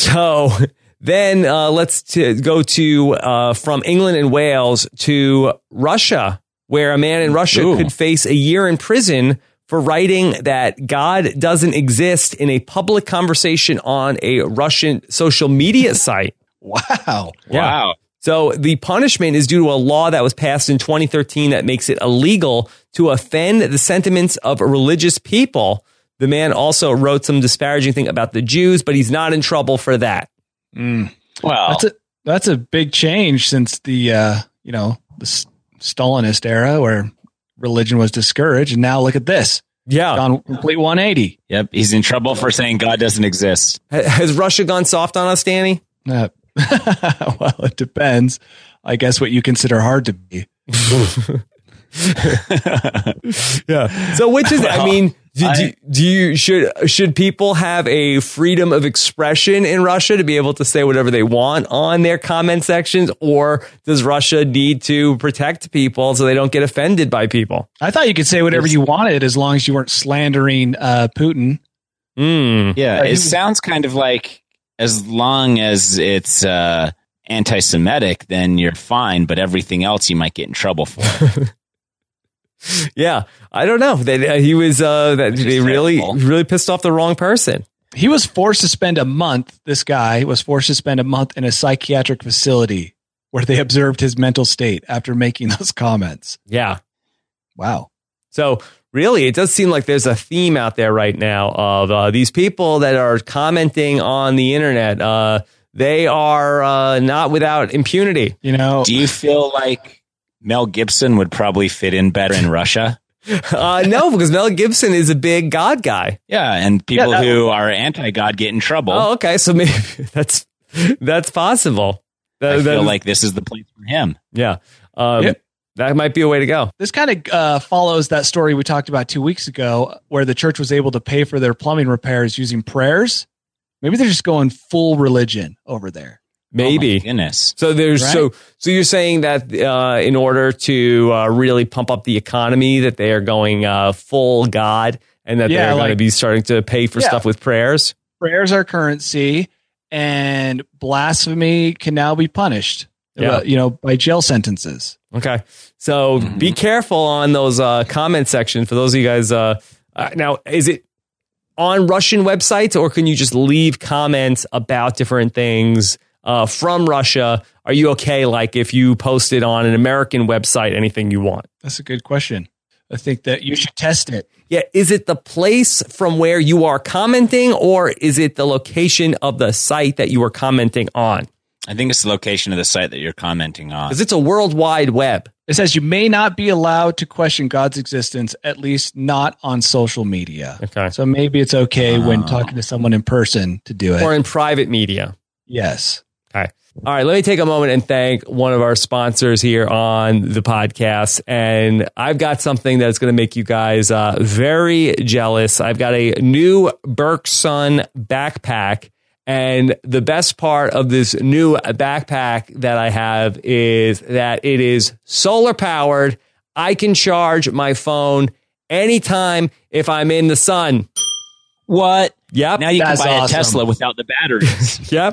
[SPEAKER 1] So then uh, let's t- go to uh, from England and Wales to Russia, where a man in Russia Ooh. could face a year in prison for writing that God doesn't exist in a public conversation on a Russian social media site.
[SPEAKER 4] Wow.
[SPEAKER 1] Yeah.
[SPEAKER 3] Wow.
[SPEAKER 1] So the punishment is due to a law that was passed in twenty thirteen that makes it illegal to offend the sentiments of religious people. The man also wrote some disparaging thing about the Jews, but he's not in trouble for that.
[SPEAKER 4] Mm. Well, that's a, that's a big change since the, uh, you know, the Stalinist era where religion was discouraged. And now look at this.
[SPEAKER 1] Yeah.
[SPEAKER 4] Gone complete one eighty.
[SPEAKER 3] Yep. He's in trouble for saying God doesn't exist.
[SPEAKER 1] Has Russia gone soft on us, Danny?
[SPEAKER 4] Uh, well, it depends. I guess what you consider hard to be.
[SPEAKER 1] Yeah. So which is,
[SPEAKER 3] Well,
[SPEAKER 1] I mean, do,
[SPEAKER 3] I-
[SPEAKER 1] do, do you, should, should people have a freedom of expression in Russia to be able to say whatever they want on their comment sections? Or does Russia need to protect people so they don't get offended by people?
[SPEAKER 4] I thought you could say whatever you wanted as long as you weren't slandering uh, Putin.
[SPEAKER 1] Mm.
[SPEAKER 3] Yeah.
[SPEAKER 4] Right,
[SPEAKER 3] It
[SPEAKER 4] he-
[SPEAKER 3] sounds kind of like as long as it's uh, anti-Semitic, then you're fine. But everything else you might get in trouble for.
[SPEAKER 1] Yeah. I don't know. They, uh, he was, uh, that
[SPEAKER 3] Which is
[SPEAKER 1] they really,
[SPEAKER 3] terrible.
[SPEAKER 1] really pissed off the wrong person.
[SPEAKER 4] He was forced to spend a month, this guy was forced to spend a month in a psychiatric facility where they observed his mental state after making those comments.
[SPEAKER 1] Yeah.
[SPEAKER 4] Wow.
[SPEAKER 1] So really, it does seem like there's a theme out there right now of uh, these people that are commenting on the internet. Uh, they are uh, not without impunity.
[SPEAKER 4] You know,
[SPEAKER 3] Do you feel like Mel Gibson would probably fit in better in Russia?
[SPEAKER 1] Uh, no, because Mel Gibson is a big God guy.
[SPEAKER 3] Yeah, and people
[SPEAKER 4] Yeah, that-
[SPEAKER 3] who are anti-God get in trouble.
[SPEAKER 1] Oh, okay. So maybe that's that's possible. That-
[SPEAKER 3] I
[SPEAKER 1] that
[SPEAKER 3] feel
[SPEAKER 1] is-
[SPEAKER 3] like this is the place for him.
[SPEAKER 1] yeah. Um,
[SPEAKER 4] Yep.
[SPEAKER 1] That might be a way to go.
[SPEAKER 4] this kind of uh, follows that story we talked about two weeks ago where the church was able to pay for their plumbing repairs using prayers. Maybe they're just going full religion over there.
[SPEAKER 1] Maybe.
[SPEAKER 3] Oh my goodness.
[SPEAKER 1] So there's
[SPEAKER 4] Right?
[SPEAKER 1] so so you're saying that uh, in order to uh, really pump up the economy, that they are going uh, full God, and that
[SPEAKER 4] Yeah,
[SPEAKER 1] they're going to
[SPEAKER 4] like-
[SPEAKER 1] be starting to pay for
[SPEAKER 4] Yeah.
[SPEAKER 1] stuff with prayers.
[SPEAKER 4] Prayers are currency, and blasphemy can now be punished.
[SPEAKER 1] Yeah.
[SPEAKER 4] uh, you know, by jail sentences.
[SPEAKER 1] Okay, so
[SPEAKER 3] Mm-hmm.
[SPEAKER 1] be careful on those uh, comment sections for those of you guys. Uh, uh, now, is it on Russian websites, or can you just leave comments about different things uh, from Russia? Are you okay, like if you posted on an American website anything you want?
[SPEAKER 4] That's a good question. I think that you should test it.
[SPEAKER 1] Yeah, is it the place from where you are commenting, or is it the location of the site that you are commenting on?
[SPEAKER 3] I think it's the location of the site that you're commenting on.
[SPEAKER 1] Because it's a world wide web.
[SPEAKER 4] It says you may not be allowed to question God's existence, at least not on social media.
[SPEAKER 1] Okay.
[SPEAKER 4] So maybe it's okay when talking to someone in person to do it.
[SPEAKER 1] Or in private media.
[SPEAKER 4] Yes.
[SPEAKER 1] Okay. All right. Let me take a moment and thank one of our sponsors here on the podcast. And I've got something that's going to make you guys uh, very jealous. I've got a new Berksun backpack. And the best part of this new backpack that I have is that it is solar powered. I can charge my phone anytime if I'm in the sun.
[SPEAKER 3] What?
[SPEAKER 1] Yep.
[SPEAKER 3] Now you
[SPEAKER 4] That's
[SPEAKER 3] can buy
[SPEAKER 4] awesome.
[SPEAKER 3] a Tesla without the batteries.
[SPEAKER 1] Yep.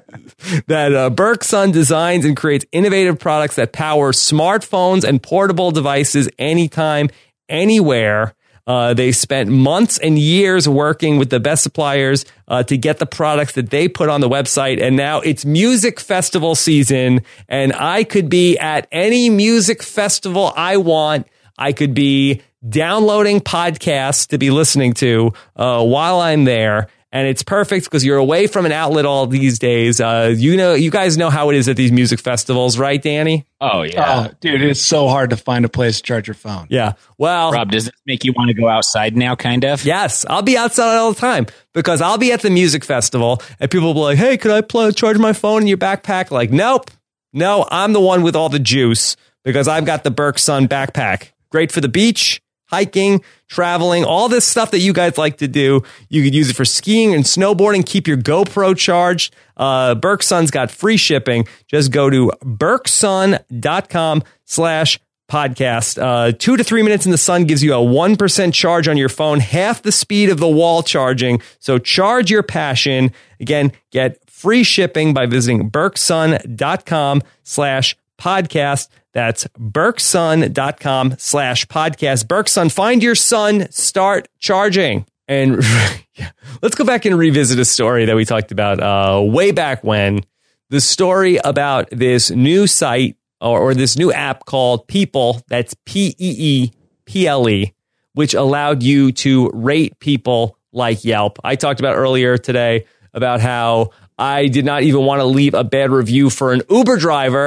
[SPEAKER 1] That uh, Berksun designs and creates innovative products that power smartphones and portable devices anytime, anywhere. Uh, they spent months and years working with the best suppliers uh, to get the products that they put on the website. And now it's music festival season, and I could be at any music festival I want. I could be downloading podcasts to be listening to uh, while I'm there. And it's perfect because you're away from an outlet all these days. Uh, you know, you guys know how it is at these music festivals, right, Danny?
[SPEAKER 3] Oh, yeah.
[SPEAKER 4] Oh, dude, it's so hard to find a place to charge your phone.
[SPEAKER 1] Yeah. Well,
[SPEAKER 3] Rob, does this make you want to go outside now, kind of?
[SPEAKER 1] yes, I'll be outside all the time because I'll be at the music festival and people will be like, hey, could I pl- charge my phone in your backpack? Like, nope. No, I'm the one with all the juice because I've got the Berksun backpack. Great for the beach, hiking, traveling, all this stuff that you guys like to do. You could use it for skiing and snowboarding. Keep your GoPro charged. Uh, Berksun's got free shipping. Just go to berksun.com slash podcast. Uh, two to three minutes in the sun gives you a one percent charge on your phone, half the speed of the wall charging. So charge your passion. Again, get free shipping by visiting berksun.com slash podcast. That's berksun.com slash podcast. Berksun, find your sun, start charging. And let's go back and revisit a story that we talked about uh, way back when. The story about this new site or, or this new app called People, that's P E E P L E, which allowed you to rate people like Yelp. I talked about earlier today about how I did not even want to leave a bad review for an Uber driver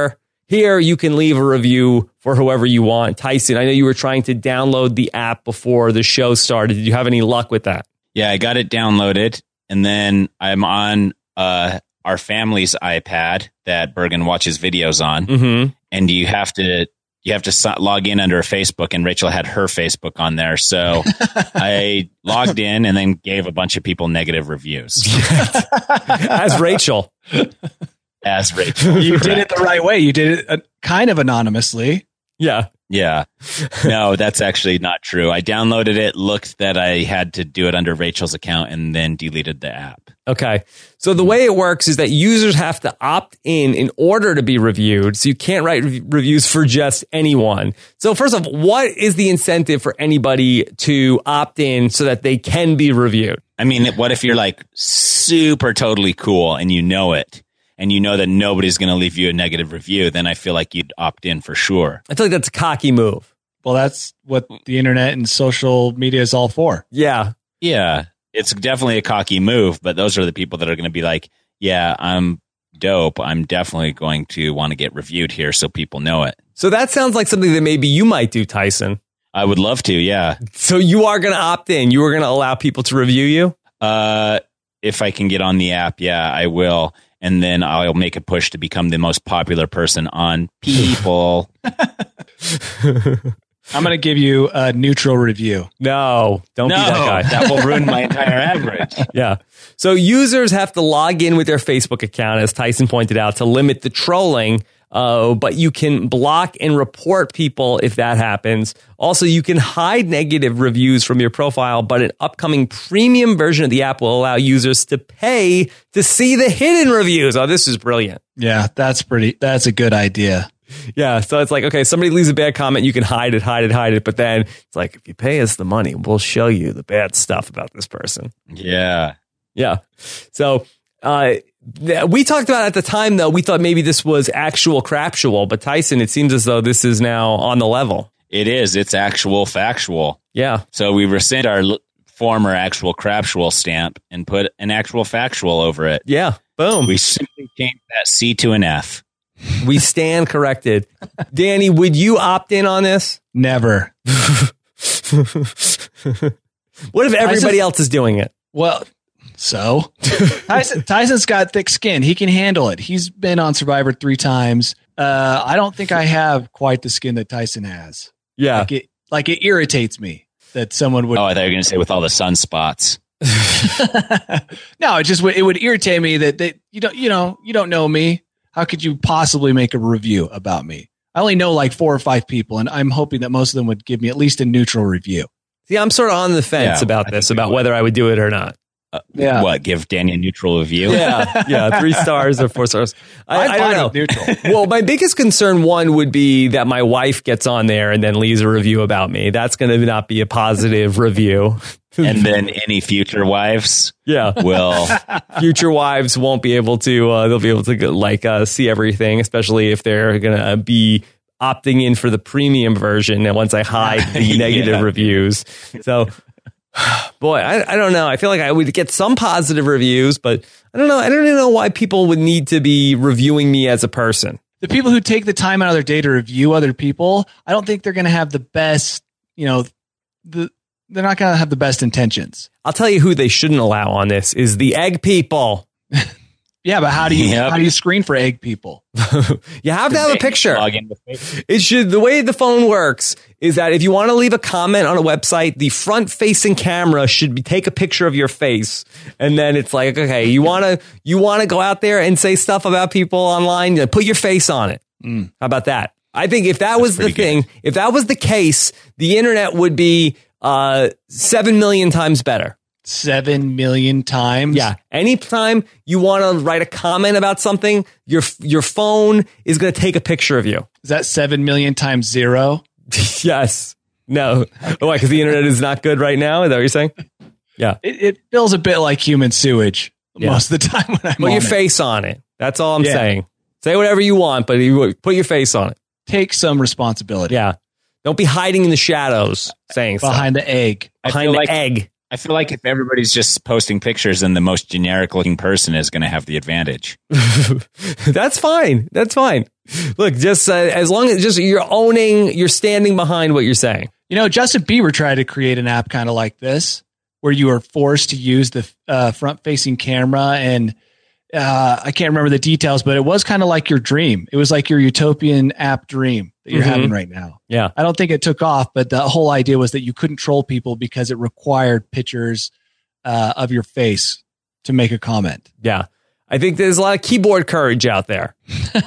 [SPEAKER 1] Here, you can leave a review for whoever you want. Tyson, I know you were trying to download the app before the show started. Did you have any luck with that?
[SPEAKER 3] Yeah, I got it downloaded, and then I'm on uh, our family's iPad that Bergen watches videos on,
[SPEAKER 1] Mm-hmm.
[SPEAKER 3] and you have to you have to so- log in under Facebook, and Rachel had her Facebook on there, so I logged in and then gave a bunch of people negative reviews.
[SPEAKER 1] As Rachel.
[SPEAKER 3] As Rachel.
[SPEAKER 4] You did it the right way. You did it uh, kind of anonymously.
[SPEAKER 1] Yeah.
[SPEAKER 3] Yeah. No, that's actually not true. I downloaded it, looked that I had to do it under Rachel's account, and then deleted the app.
[SPEAKER 1] Okay. So the way it works is that users have to opt in in order to be reviewed. So you can't write re- reviews for just anyone. So first off, what is the incentive for anybody to opt in so that they can be reviewed?
[SPEAKER 3] I mean, what if you're like super totally cool and you know it, and you know that nobody's going to leave you a negative review? Then I feel like you'd opt in for sure.
[SPEAKER 1] I feel like that's a cocky move.
[SPEAKER 4] Well, that's what the internet and social media is all for.
[SPEAKER 1] Yeah.
[SPEAKER 3] Yeah. It's definitely a cocky move, but those are the people that are going to be like, yeah, I'm dope. I'm definitely going to want to get reviewed here so people know it.
[SPEAKER 1] So that sounds like something that maybe you might do, Tyson.
[SPEAKER 3] I would love to, yeah.
[SPEAKER 1] So you are going to opt in. You are going to allow people to review you?
[SPEAKER 3] Uh, if I can get on the app, yeah, I will. And then I'll make a push to become the most popular person on People.
[SPEAKER 4] I'm going to give you a neutral review.
[SPEAKER 1] No, don't
[SPEAKER 3] no,
[SPEAKER 1] be that guy.
[SPEAKER 3] That will ruin my entire average.
[SPEAKER 1] Yeah. So users have to log in with their Facebook account, as Tyson pointed out, to limit the trolling. Uh, but you can block and report people if that happens. Also, you can hide negative reviews from your profile, but an upcoming premium version of the app will allow users to pay to see the hidden reviews. Oh, this is brilliant.
[SPEAKER 4] Yeah, that's pretty. That's a good idea.
[SPEAKER 1] Yeah, so it's like, okay, somebody leaves a bad comment, you can hide it, hide it, hide it. But then it's like, if you pay us the money, we'll show you the bad stuff about this person.
[SPEAKER 3] Yeah.
[SPEAKER 1] Yeah. So uh, th- we talked about at the time, though, we thought maybe this was actual craptual. But Tyson, it seems as though this is now on the level.
[SPEAKER 3] It is. It's actual factual.
[SPEAKER 1] Yeah.
[SPEAKER 3] So we rescind our l- former actual craptual stamp and put an actual factual over it.
[SPEAKER 1] Yeah. Boom.
[SPEAKER 3] We simply changed that C to an F.
[SPEAKER 1] We stand corrected. Danny, would you opt in on this?
[SPEAKER 4] Never.
[SPEAKER 1] What if everybody
[SPEAKER 4] Tyson,
[SPEAKER 1] else is doing it?
[SPEAKER 4] Well, so Tyson, Tyson's got thick skin. He can handle it. He's been on Survivor three times. Uh, I don't think I have quite the skin that Tyson has.
[SPEAKER 1] Yeah.
[SPEAKER 4] Like it, like it irritates me that someone would.
[SPEAKER 3] Oh, I thought you were going to say with all the sunspots.
[SPEAKER 4] No, it just would, it would irritate me that they, you don't, you know, you don't know me. How could you possibly make a review about me? I only know like four or five people, and I'm hoping that most of them would give me at least a neutral review.
[SPEAKER 1] See, I'm sort of on the fence
[SPEAKER 3] Yeah,
[SPEAKER 1] about
[SPEAKER 3] I
[SPEAKER 1] this,
[SPEAKER 3] think we
[SPEAKER 1] about
[SPEAKER 3] would.
[SPEAKER 1] whether I would do it or not.
[SPEAKER 3] Uh,
[SPEAKER 4] Yeah.
[SPEAKER 3] What, give Danny a neutral review?
[SPEAKER 1] Yeah, yeah, three stars or four stars. I,
[SPEAKER 4] I'm
[SPEAKER 1] I
[SPEAKER 4] fine
[SPEAKER 1] don't know.
[SPEAKER 4] with neutral.
[SPEAKER 1] Well, my biggest concern, one, would be that my wife gets on there and then leaves a review about me. That's going to not be a positive review.
[SPEAKER 3] And then any future wives
[SPEAKER 1] Yeah.
[SPEAKER 3] will.
[SPEAKER 1] Future wives won't be able to, uh, they'll be able to like uh, see everything, especially if they're going to be opting in for the premium version. And once I hide the negative
[SPEAKER 3] Yeah.
[SPEAKER 1] reviews. So, boy, I, I don't know. I feel like I would get some positive reviews, but I don't know. I don't even know why people would need to be reviewing me as a person.
[SPEAKER 4] The people who take the time out of their day to review other people, I don't think they're going to have the best, you know, the they're not going to have the best intentions.
[SPEAKER 1] I'll tell you who they shouldn't allow on this is the egg people.
[SPEAKER 4] Yeah, but how do you
[SPEAKER 3] Yep.
[SPEAKER 4] how do you screen for egg people?
[SPEAKER 1] You have to have a picture.
[SPEAKER 3] Log in with Facebook.
[SPEAKER 1] It should, the way the phone works is that if you want to leave a comment on a website, the front facing camera should be take a picture of your face. And then it's like, okay, you want to, you want to go out there and say stuff about people online, put your face on it.
[SPEAKER 4] Mm.
[SPEAKER 1] How about that? I think if that was the
[SPEAKER 3] pretty
[SPEAKER 1] thing,
[SPEAKER 3] good.
[SPEAKER 1] if that was the case, the internet would be uh, seven million times better.
[SPEAKER 4] Seven million times.
[SPEAKER 1] Yeah. Anytime you want to write a comment about something, your your phone is going to take a picture of you.
[SPEAKER 4] Is that seven million times zero?
[SPEAKER 1] Yes. No. Why? Because the internet is not good right now? Is that what you're saying? Yeah.
[SPEAKER 4] It, it feels a bit like human sewage
[SPEAKER 1] Yeah.
[SPEAKER 4] most of the time when I'm
[SPEAKER 1] Put
[SPEAKER 4] on
[SPEAKER 1] your
[SPEAKER 4] it.
[SPEAKER 1] face on it. That's all I'm
[SPEAKER 4] Yeah.
[SPEAKER 1] saying. Say whatever you want, but you put your face on it.
[SPEAKER 4] Take some responsibility
[SPEAKER 1] Yeah. Don't be hiding in the shadows saying stuff.
[SPEAKER 4] behind the egg.
[SPEAKER 3] I
[SPEAKER 1] Behind
[SPEAKER 3] feel
[SPEAKER 1] the
[SPEAKER 3] like-
[SPEAKER 1] egg.
[SPEAKER 3] I feel like if everybody's just posting pictures, then the most generic looking person is going to have the advantage.
[SPEAKER 1] That's fine. That's fine. Look, just uh, as long as just you're owning, you're standing behind what you're saying.
[SPEAKER 4] You know, Justin Bieber tried to create an app kind of like this, where you are forced to use the uh, front-facing camera, and uh, I can't remember the details, but it was kind of like your dream. It was like your utopian app dream that you're mm-hmm. having right now.
[SPEAKER 1] Yeah,
[SPEAKER 4] I don't think it took off, but the whole idea was that you couldn't troll people because it required pictures uh, of your face to make a comment.
[SPEAKER 1] Yeah, I think there's a lot of keyboard courage out there.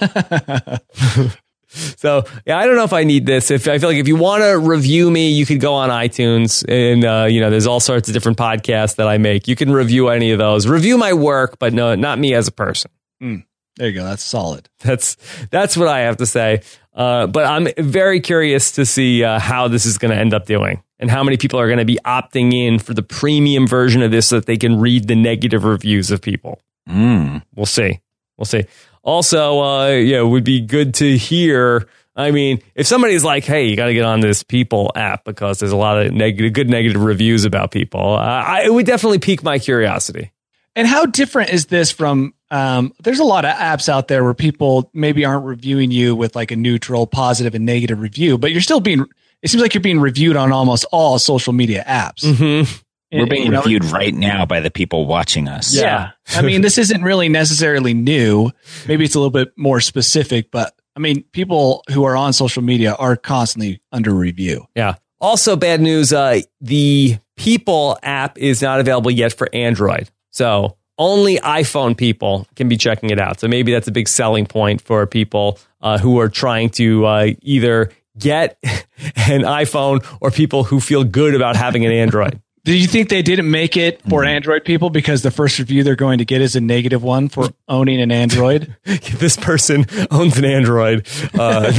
[SPEAKER 1] So, yeah, I don't know if I need this. If I feel like if you want to review me, you could go on iTunes and, uh, you know, there's all sorts of different podcasts that I make. You can review any of those. Review my work, but no, not me as a person.
[SPEAKER 4] Mm, there you go. That's solid.
[SPEAKER 1] That's that's what I have to say. Uh, but I'm very curious to see uh, how this is going to end up doing and how many people are going to be opting in for the premium version of this so that they can read the negative reviews of people.
[SPEAKER 3] Mm.
[SPEAKER 1] We'll see. We'll see. Also, uh, yeah, it would be good to hear. I mean, if somebody's like, hey, you got to get on this People app because there's a lot of negative, good negative reviews about people, uh, I, it would definitely pique my curiosity.
[SPEAKER 4] And how different is this from, um, there's a lot of apps out there where people maybe aren't reviewing you with like a neutral, positive and negative review, but you're still being, it seems like you're being reviewed on almost all social media apps.
[SPEAKER 1] Mm-hmm.
[SPEAKER 3] We're being you know, reviewed right now by the people watching us.
[SPEAKER 4] Yeah. yeah. I mean, this isn't really necessarily new. Maybe it's a little bit more specific, but I mean, people who are on social media are constantly under review.
[SPEAKER 1] Yeah. Also, bad news. Uh, the People app is not available yet for Android. So only iPhone people can be checking it out. So maybe that's a big selling point for people uh, who are trying to uh, either get an iPhone or people who feel good about having an Android.
[SPEAKER 4] Do you think they didn't make it for Android people because the first review they're going to get is a negative one for owning an Android?
[SPEAKER 1] This person owns an Android. Uh,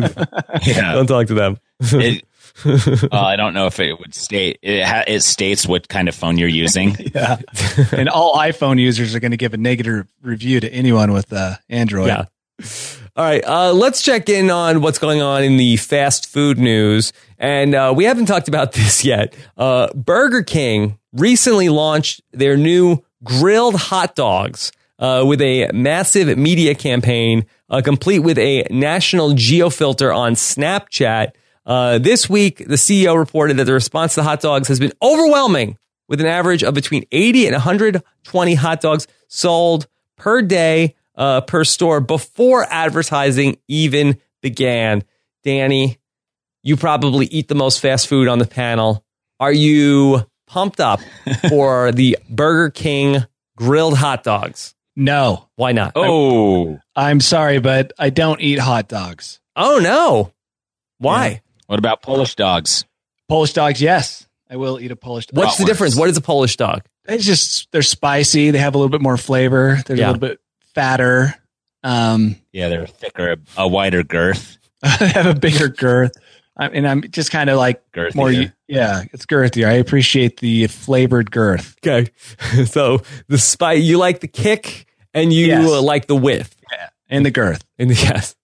[SPEAKER 1] yeah. Don't talk to them.
[SPEAKER 3] It, uh, I don't know if it would state it, ha, it states what kind of phone you're using.
[SPEAKER 4] Yeah, and all iPhone users are going to give a negative review to anyone with uh, Android.
[SPEAKER 1] Yeah. All right, uh, let's check in on what's going on in the fast food news. And uh, we haven't talked about this yet. Uh, Burger King recently launched their new grilled hot dogs uh, with a massive media campaign, uh, complete with a national geofilter on Snapchat. Uh, this week, the C E O reported that the response to the hot dogs has been overwhelming, with an average of between eighty and one hundred twenty hot dogs sold per day. Uh, per store before advertising even began. Danny, you probably eat the most fast food on the panel. Are you pumped up for the Burger King grilled hot dogs?
[SPEAKER 4] No.
[SPEAKER 1] Why not?
[SPEAKER 3] Oh,
[SPEAKER 4] I'm sorry, but I don't eat hot dogs.
[SPEAKER 1] Oh, no. Why?
[SPEAKER 3] Yeah. What about Polish dogs?
[SPEAKER 4] Polish dogs, yes. I will eat a Polish dog.
[SPEAKER 1] What's the difference? What is a Polish dog?
[SPEAKER 4] It's just, they're spicy. They have a little bit more flavor. They're yeah. a little bit fatter. Um,
[SPEAKER 3] yeah, they're thicker, a wider girth.
[SPEAKER 4] They have a bigger girth. I mean, I'm just kind of like
[SPEAKER 3] girthier.
[SPEAKER 4] more. Yeah, it's girthier. I appreciate the flavored girth.
[SPEAKER 1] Okay, so the spice, you like the kick, and you yes. uh, like the width,
[SPEAKER 4] yeah, and the girth,
[SPEAKER 1] and the yes.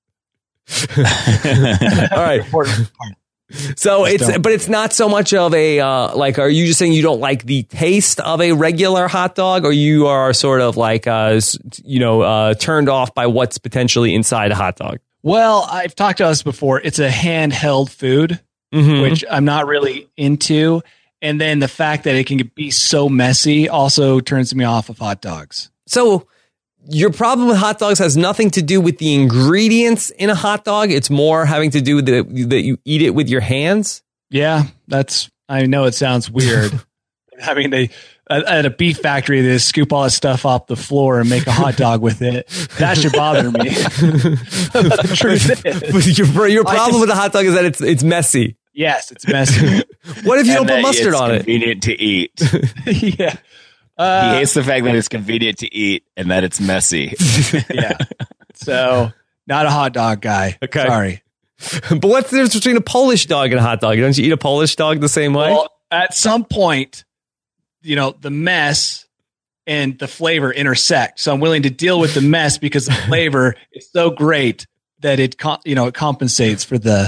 [SPEAKER 1] All right. So it's, don't. but it's not so much of a, uh, like, are you just saying you don't like the taste of a regular hot dog, or you are sort of like, uh, you know, uh, turned off by what's potentially inside a hot dog?
[SPEAKER 4] Well, I've talked to us before. It's a handheld food, mm-hmm. which I'm not really into. And then the fact that it can be so messy also turns me off of hot dogs.
[SPEAKER 1] So your problem with hot dogs has nothing to do with the ingredients in a hot dog. It's more having to do with the, that you eat it with your hands.
[SPEAKER 4] Yeah, that's, I know it sounds weird. I mean, they, at a beef factory, they scoop all that stuff off the floor and make a hot dog with it. That should bother me. The truth is.
[SPEAKER 1] Your, your problem with the hot dog is that it's, it's messy.
[SPEAKER 4] Yes, it's messy.
[SPEAKER 1] What if you and don't put mustard on it?
[SPEAKER 3] Convenient to eat.
[SPEAKER 4] Yeah.
[SPEAKER 3] Uh, he hates the fact that it's convenient to eat and that it's messy.
[SPEAKER 4] Yeah. So, not a hot dog guy.
[SPEAKER 1] Okay.
[SPEAKER 4] Sorry.
[SPEAKER 1] But what's the difference between a Polish dog and a hot dog? Don't you eat a Polish dog the same way?
[SPEAKER 4] Well, at some point, you know, the mess and the flavor intersect. So I'm willing to deal with the mess because the flavor is so great that it, you know, it compensates for the,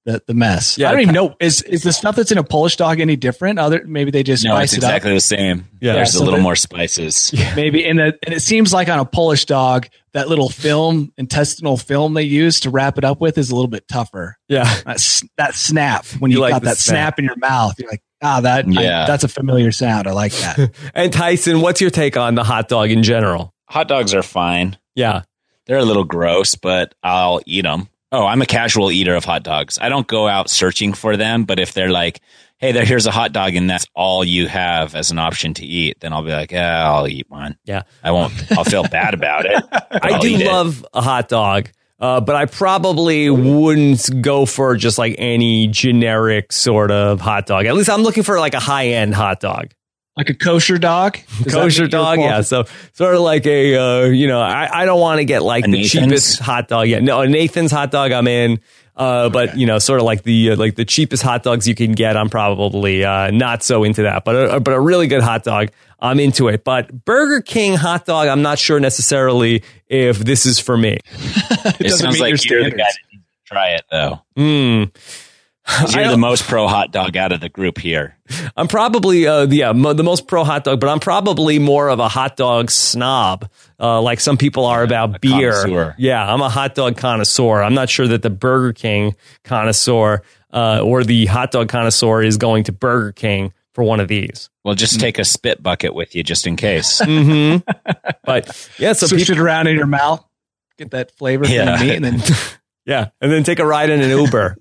[SPEAKER 4] the, the mess.
[SPEAKER 1] Yeah,
[SPEAKER 4] I don't even know. Is is the stuff that's in a Polish dog any different? Other maybe they just
[SPEAKER 3] No,
[SPEAKER 4] spice
[SPEAKER 3] it's
[SPEAKER 4] it
[SPEAKER 3] exactly
[SPEAKER 4] up.
[SPEAKER 3] the same.
[SPEAKER 1] Yeah.
[SPEAKER 3] There's
[SPEAKER 4] Yeah,
[SPEAKER 3] a
[SPEAKER 4] so
[SPEAKER 3] little
[SPEAKER 4] the-
[SPEAKER 3] more spices.
[SPEAKER 4] Maybe in the and it seems like on a Polish dog that little film intestinal film they use to wrap it up with is a little bit tougher.
[SPEAKER 1] Yeah.
[SPEAKER 4] That, s- that snap when you,
[SPEAKER 1] You like
[SPEAKER 4] got
[SPEAKER 1] the
[SPEAKER 4] that
[SPEAKER 1] snap.
[SPEAKER 4] snap in your mouth, you're like, ah, that
[SPEAKER 3] Yeah.
[SPEAKER 4] I, that's a familiar sound. I like that.
[SPEAKER 1] And Tyson, what's your take on the hot dog in general?
[SPEAKER 3] Hot dogs are fine.
[SPEAKER 1] Yeah.
[SPEAKER 3] They're a little gross, but I'll eat them. Oh, I'm a casual eater of hot dogs. I don't go out searching for them, but if they're like, hey, there, here's a hot dog and that's all you have as an option to eat, then I'll be like, yeah, I'll eat one.
[SPEAKER 1] Yeah.
[SPEAKER 3] I won't, I'll feel bad about it. but
[SPEAKER 1] I
[SPEAKER 3] I'll
[SPEAKER 1] do
[SPEAKER 3] eat it.
[SPEAKER 1] love a hot dog, uh, but I probably wouldn't go for just like any generic sort of hot dog. At least I'm looking for like a high end hot dog.
[SPEAKER 4] Like a kosher dog? Does that
[SPEAKER 1] Kosher
[SPEAKER 4] make your
[SPEAKER 1] dog,
[SPEAKER 4] qual-
[SPEAKER 1] yeah. So sort of like a, uh, you know, I, I don't want to get like
[SPEAKER 3] A
[SPEAKER 1] the
[SPEAKER 3] Nathan's?
[SPEAKER 1] cheapest hot dog. Yeah, no, a Nathan's hot dog I'm in. Uh, but you know, sort of like the uh, like the cheapest hot dogs you can get, I'm probably uh, not so into that. But a, but a really good hot dog, I'm into it. But Burger King hot dog, I'm not sure necessarily if this is for me.
[SPEAKER 4] It
[SPEAKER 3] It
[SPEAKER 4] doesn't
[SPEAKER 3] sounds
[SPEAKER 4] meet
[SPEAKER 3] like
[SPEAKER 4] your
[SPEAKER 3] you're the guy
[SPEAKER 4] standards.
[SPEAKER 3] that needs to try it, though.
[SPEAKER 1] Mm.
[SPEAKER 3] 'Cause
[SPEAKER 1] I
[SPEAKER 3] You're the
[SPEAKER 1] don't-
[SPEAKER 3] most pro hot dog out of the group here.
[SPEAKER 1] I'm probably uh, yeah mo- the most pro hot dog, but I'm probably more of a hot dog snob, uh, like some people are about beer.
[SPEAKER 3] connoisseur.
[SPEAKER 1] Yeah, I'm a hot dog connoisseur. I'm not sure that the Burger King connoisseur uh, or the hot dog connoisseur is going to Burger King for one of these.
[SPEAKER 3] Well, just take a spit bucket with you just in case.
[SPEAKER 1] hmm But yeah, so
[SPEAKER 4] Switch
[SPEAKER 1] people,
[SPEAKER 4] it around in your mouth, get that flavor
[SPEAKER 3] Yeah.
[SPEAKER 4] from the meat, and then
[SPEAKER 1] yeah, and then take a ride in an Uber.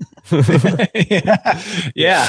[SPEAKER 4] yeah, yeah.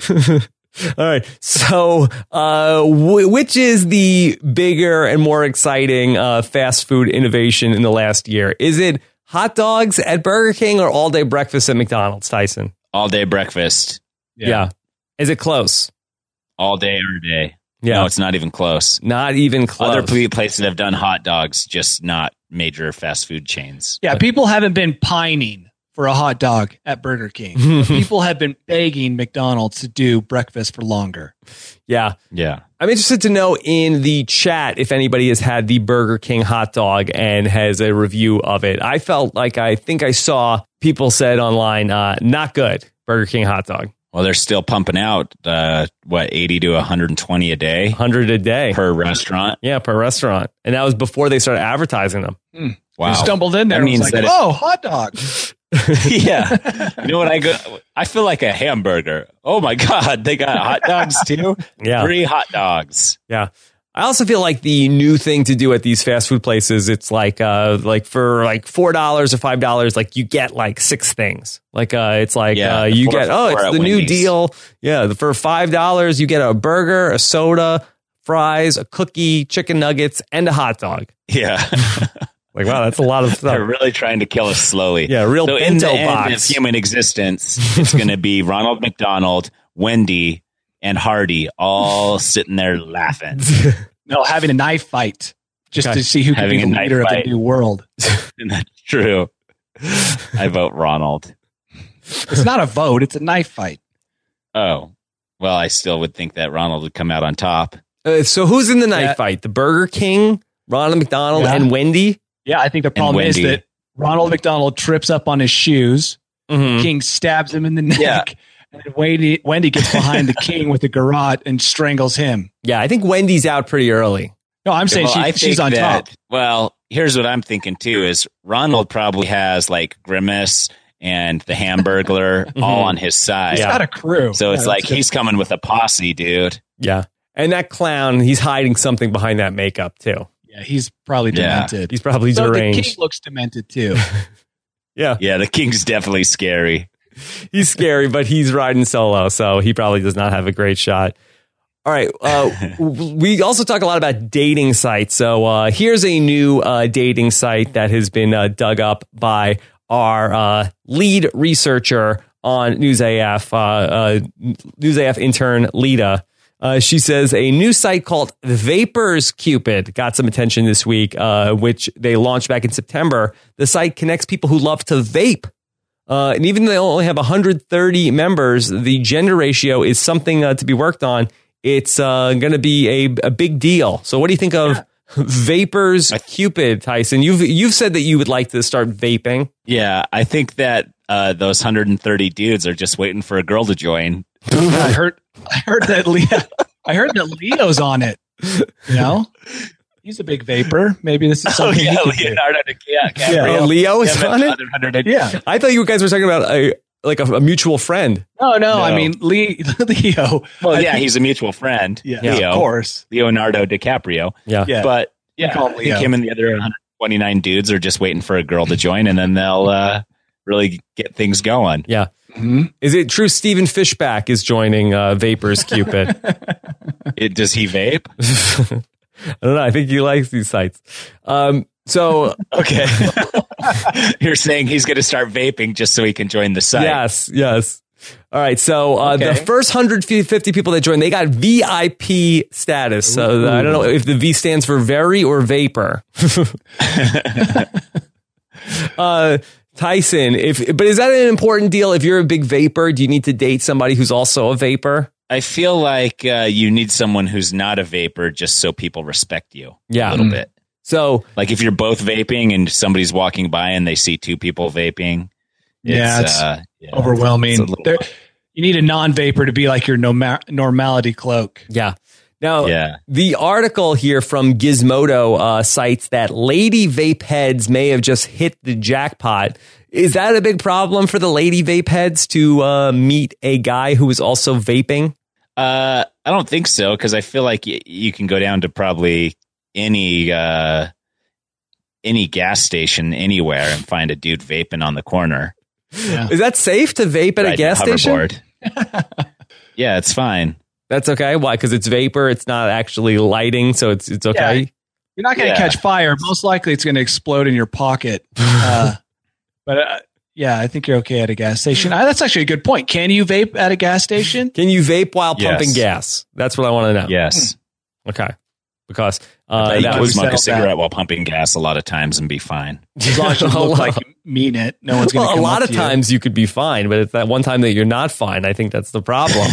[SPEAKER 1] All right. So, uh, w- which is the bigger and more exciting uh, fast food innovation in the last year? Is it hot dogs at Burger King or all day breakfast at McDonald's, Tyson?
[SPEAKER 3] All day breakfast,
[SPEAKER 1] Yeah. Is it close?
[SPEAKER 3] all day, every day.
[SPEAKER 1] Yeah.
[SPEAKER 3] No, it's not even close.
[SPEAKER 1] Not even close.
[SPEAKER 3] Other pl- places have done hot dogs, just not major fast food chains.
[SPEAKER 4] Yeah, people haven't been pining for a hot dog at Burger King. People have been begging McDonald's to do breakfast for longer.
[SPEAKER 1] Yeah.
[SPEAKER 3] Yeah.
[SPEAKER 1] I'm interested to know in the chat if anybody has had the Burger King hot dog and has a review of it. I felt like I think I saw people said online, uh, not good, Burger King hot dog.
[SPEAKER 3] Well, they're still pumping out, uh, what, eighty to one hundred twenty a day
[SPEAKER 1] one hundred a day.
[SPEAKER 3] per restaurant.
[SPEAKER 1] Yeah, per restaurant. And that was before they started advertising them.
[SPEAKER 3] Wow.
[SPEAKER 4] You stumbled in there
[SPEAKER 3] That
[SPEAKER 4] and was
[SPEAKER 3] means
[SPEAKER 4] like,
[SPEAKER 3] that it-
[SPEAKER 4] oh, hot dog.
[SPEAKER 3] yeah. You know what I go? I feel like a hamburger. Oh my God. They got hot dogs too.
[SPEAKER 1] Yeah.
[SPEAKER 3] Three hot dogs.
[SPEAKER 1] Yeah. I also feel like the new thing to do at these fast food places, it's like uh like for like four dollars or five dollars, like you get like six things. Like uh it's like
[SPEAKER 3] Yeah,
[SPEAKER 1] uh
[SPEAKER 3] the
[SPEAKER 1] you
[SPEAKER 3] four
[SPEAKER 1] get
[SPEAKER 3] for
[SPEAKER 1] oh
[SPEAKER 3] four
[SPEAKER 1] it's
[SPEAKER 3] at
[SPEAKER 1] the new
[SPEAKER 3] Wendy's.
[SPEAKER 1] deal. Yeah, for five dollars you get a burger, a soda, fries, a cookie, chicken nuggets, and a hot dog.
[SPEAKER 3] Yeah.
[SPEAKER 1] Like wow, that's a lot of
[SPEAKER 3] They're
[SPEAKER 1] stuff.
[SPEAKER 3] really trying to kill us slowly.
[SPEAKER 1] Yeah, real
[SPEAKER 3] so in the
[SPEAKER 1] bento
[SPEAKER 3] end
[SPEAKER 1] box.
[SPEAKER 3] of human existence, it's going to be Ronald McDonald, Wendy, and Hardy all sitting there laughing.
[SPEAKER 4] No, having a knife fight just
[SPEAKER 1] Okay.
[SPEAKER 4] to see who can
[SPEAKER 3] Having
[SPEAKER 4] be
[SPEAKER 3] a
[SPEAKER 4] the
[SPEAKER 3] knife
[SPEAKER 4] leader of
[SPEAKER 3] fight.
[SPEAKER 4] the new world.
[SPEAKER 3] And that's true. I vote Ronald.
[SPEAKER 4] It's not a vote; it's a knife fight.
[SPEAKER 3] Oh, well, I still would think that Ronald would come out on top.
[SPEAKER 1] Uh, so who's in the knife
[SPEAKER 4] Yeah.
[SPEAKER 1] fight? The Burger King, Ronald McDonald,
[SPEAKER 4] Yeah.
[SPEAKER 1] and Wendy?
[SPEAKER 4] Yeah, I think the problem is
[SPEAKER 3] Wendy.
[SPEAKER 4] that Ronald McDonald trips up on his shoes.
[SPEAKER 1] Mhm.
[SPEAKER 4] King stabs him in the neck.
[SPEAKER 3] Yeah.
[SPEAKER 4] And then Wendy, Wendy gets behind the king with a garrote and strangles him.
[SPEAKER 1] Yeah, I think Wendy's out pretty early.
[SPEAKER 4] No, I'm saying
[SPEAKER 3] Well,
[SPEAKER 4] she,
[SPEAKER 3] I
[SPEAKER 4] she's
[SPEAKER 3] think
[SPEAKER 4] on
[SPEAKER 3] that-
[SPEAKER 4] top.
[SPEAKER 3] Well, here's what I'm thinking too: is Ronald probably has like Grimace and the Hamburglar all on his side.
[SPEAKER 4] He's got a crew.
[SPEAKER 3] So it's
[SPEAKER 4] Yeah,
[SPEAKER 3] like
[SPEAKER 4] that's good.
[SPEAKER 3] he's coming with a posse, dude.
[SPEAKER 1] Yeah. And that clown, he's hiding something behind that makeup too.
[SPEAKER 4] Yeah, he's probably
[SPEAKER 3] Yeah.
[SPEAKER 4] demented.
[SPEAKER 1] He's probably
[SPEAKER 4] so the
[SPEAKER 1] deranged.
[SPEAKER 4] king looks demented too.
[SPEAKER 1] Yeah.
[SPEAKER 3] Yeah, the king's definitely scary.
[SPEAKER 1] He's scary, but he's riding solo, so he probably does not have a great shot. All right. Uh, w- we also talk a lot about dating sites. So uh, here's a new uh, dating site that has been uh, dug up by our uh, lead researcher on News A F, uh, uh, News A F intern Lita. Uh, she says a new site called Vapors Cupid got some attention this week, uh, which they launched back in September. The site connects people who love to vape. Uh, and even though they only have one hundred thirty members, the gender ratio is something uh, to be worked on. It's uh, going to be a, a big deal. So what do you think of Vapors Cupid, Tyson? You've you've said that you would like to start vaping.
[SPEAKER 3] Yeah, I think that uh, those one hundred thirty dudes are just waiting for a girl to join.
[SPEAKER 4] I heard, I heard that Leo, I heard that Leo's on it. You know, he's a big vapor. Maybe this is something.
[SPEAKER 3] Oh, yeah,
[SPEAKER 4] he could
[SPEAKER 3] Leonardo DiCaprio.
[SPEAKER 4] Yeah.
[SPEAKER 1] Oh, Leo is
[SPEAKER 3] Yeah,
[SPEAKER 1] on it?
[SPEAKER 3] one hundred
[SPEAKER 4] Yeah.
[SPEAKER 1] I thought you guys were talking about a like a, a mutual friend.
[SPEAKER 4] No, no,
[SPEAKER 3] No.
[SPEAKER 4] I mean Lee, Leo.
[SPEAKER 3] Well,
[SPEAKER 4] I
[SPEAKER 3] yeah,
[SPEAKER 4] think-
[SPEAKER 3] he's a mutual friend.
[SPEAKER 4] yeah,
[SPEAKER 3] Leo,
[SPEAKER 4] of course.
[SPEAKER 3] Leonardo DiCaprio.
[SPEAKER 1] Yeah.
[SPEAKER 4] Yeah.
[SPEAKER 3] But yeah,
[SPEAKER 4] call him
[SPEAKER 3] I think
[SPEAKER 4] Leo.
[SPEAKER 3] him and the other one hundred twenty-nine dudes are just waiting for a girl to join, and then they'll uh, really get things going.
[SPEAKER 1] Yeah.
[SPEAKER 4] Mhm.
[SPEAKER 1] Is it true Steven Fishback is joining uh, Vapors Cupid?
[SPEAKER 3] It, does he vape?
[SPEAKER 1] I don't know. I think he likes these sites. Um, so
[SPEAKER 3] Okay. You're saying he's going to start vaping just so he can join the site.
[SPEAKER 1] yes, yes. All right. So uh,
[SPEAKER 3] Okay.
[SPEAKER 1] the first one hundred fifty people that joined, they got V I P status. So I don't know if the V stands for very or vapor. uh, Tyson, if but is that an important deal? If you're a big vapor, do you need to date somebody who's also a vapor?
[SPEAKER 3] I feel like uh, you need someone who's not a vapor just so people respect you
[SPEAKER 1] Yeah.
[SPEAKER 3] a little
[SPEAKER 1] Mm.
[SPEAKER 3] bit.
[SPEAKER 1] So
[SPEAKER 3] Like if you're both vaping and somebody's walking by and they see two people vaping,
[SPEAKER 4] Yeah,
[SPEAKER 3] it's,
[SPEAKER 4] it's
[SPEAKER 3] uh, yeah,
[SPEAKER 4] Overwhelming.
[SPEAKER 3] it's a little-
[SPEAKER 4] There- you need a non-vapor to be like your norma- normality cloak.
[SPEAKER 1] yeah. Now,
[SPEAKER 3] Yeah.
[SPEAKER 1] the article here from Gizmodo uh, cites that lady vape heads may have just hit the jackpot. Is that a big problem for the lady vape heads to uh, meet a guy who is also vaping?
[SPEAKER 3] Uh, I don't think so because I feel like y- you can go down to probably any uh, any gas station anywhere and find a dude vaping on the corner.
[SPEAKER 4] Yeah.
[SPEAKER 1] Is that safe to vape at a
[SPEAKER 3] riding
[SPEAKER 1] gas station?
[SPEAKER 3] hoverboard. Yeah, it's fine.
[SPEAKER 1] That's okay. Why? Because it's vapor. It's not actually lighting, so it's it's okay.
[SPEAKER 4] You're not going to
[SPEAKER 3] Yeah.
[SPEAKER 4] catch fire. Most likely, it's going to explode in your pocket. Uh, but uh, yeah, I think you're okay at a gas station. Uh, that's actually a good point. Can you vape at a gas station?
[SPEAKER 1] Can you vape while
[SPEAKER 3] Yes.
[SPEAKER 1] pumping gas? That's what I want to know.
[SPEAKER 3] Yes.
[SPEAKER 1] Okay. Because
[SPEAKER 3] Uh,
[SPEAKER 1] uh,
[SPEAKER 3] you
[SPEAKER 1] that
[SPEAKER 3] can
[SPEAKER 1] was
[SPEAKER 3] smoke a
[SPEAKER 4] settle
[SPEAKER 3] cigarette
[SPEAKER 4] that.
[SPEAKER 3] while pumping gas a lot of times and be fine.
[SPEAKER 4] As long as you look like you mean it, no one's going to
[SPEAKER 1] well,
[SPEAKER 4] come
[SPEAKER 1] a lot
[SPEAKER 4] up
[SPEAKER 1] of
[SPEAKER 4] to you.
[SPEAKER 1] times you could be fine, but it's that one time that you're not fine. I think that's the problem.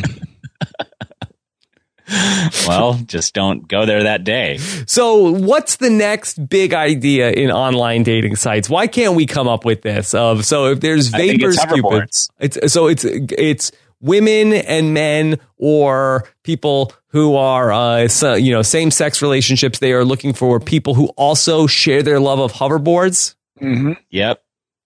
[SPEAKER 3] Well, just don't go there that day.
[SPEAKER 1] So, what's the next big idea in online dating sites? Why can't we come up with this? Of so, if there's
[SPEAKER 3] I think
[SPEAKER 1] vapors,
[SPEAKER 3] it's
[SPEAKER 1] Cupid,
[SPEAKER 3] hoverboards.
[SPEAKER 1] it's so it's it's women and men or people who are uh, so, you know same sex relationships. They are looking for people who also share their love of hoverboards.
[SPEAKER 4] Mhm.
[SPEAKER 3] Yep.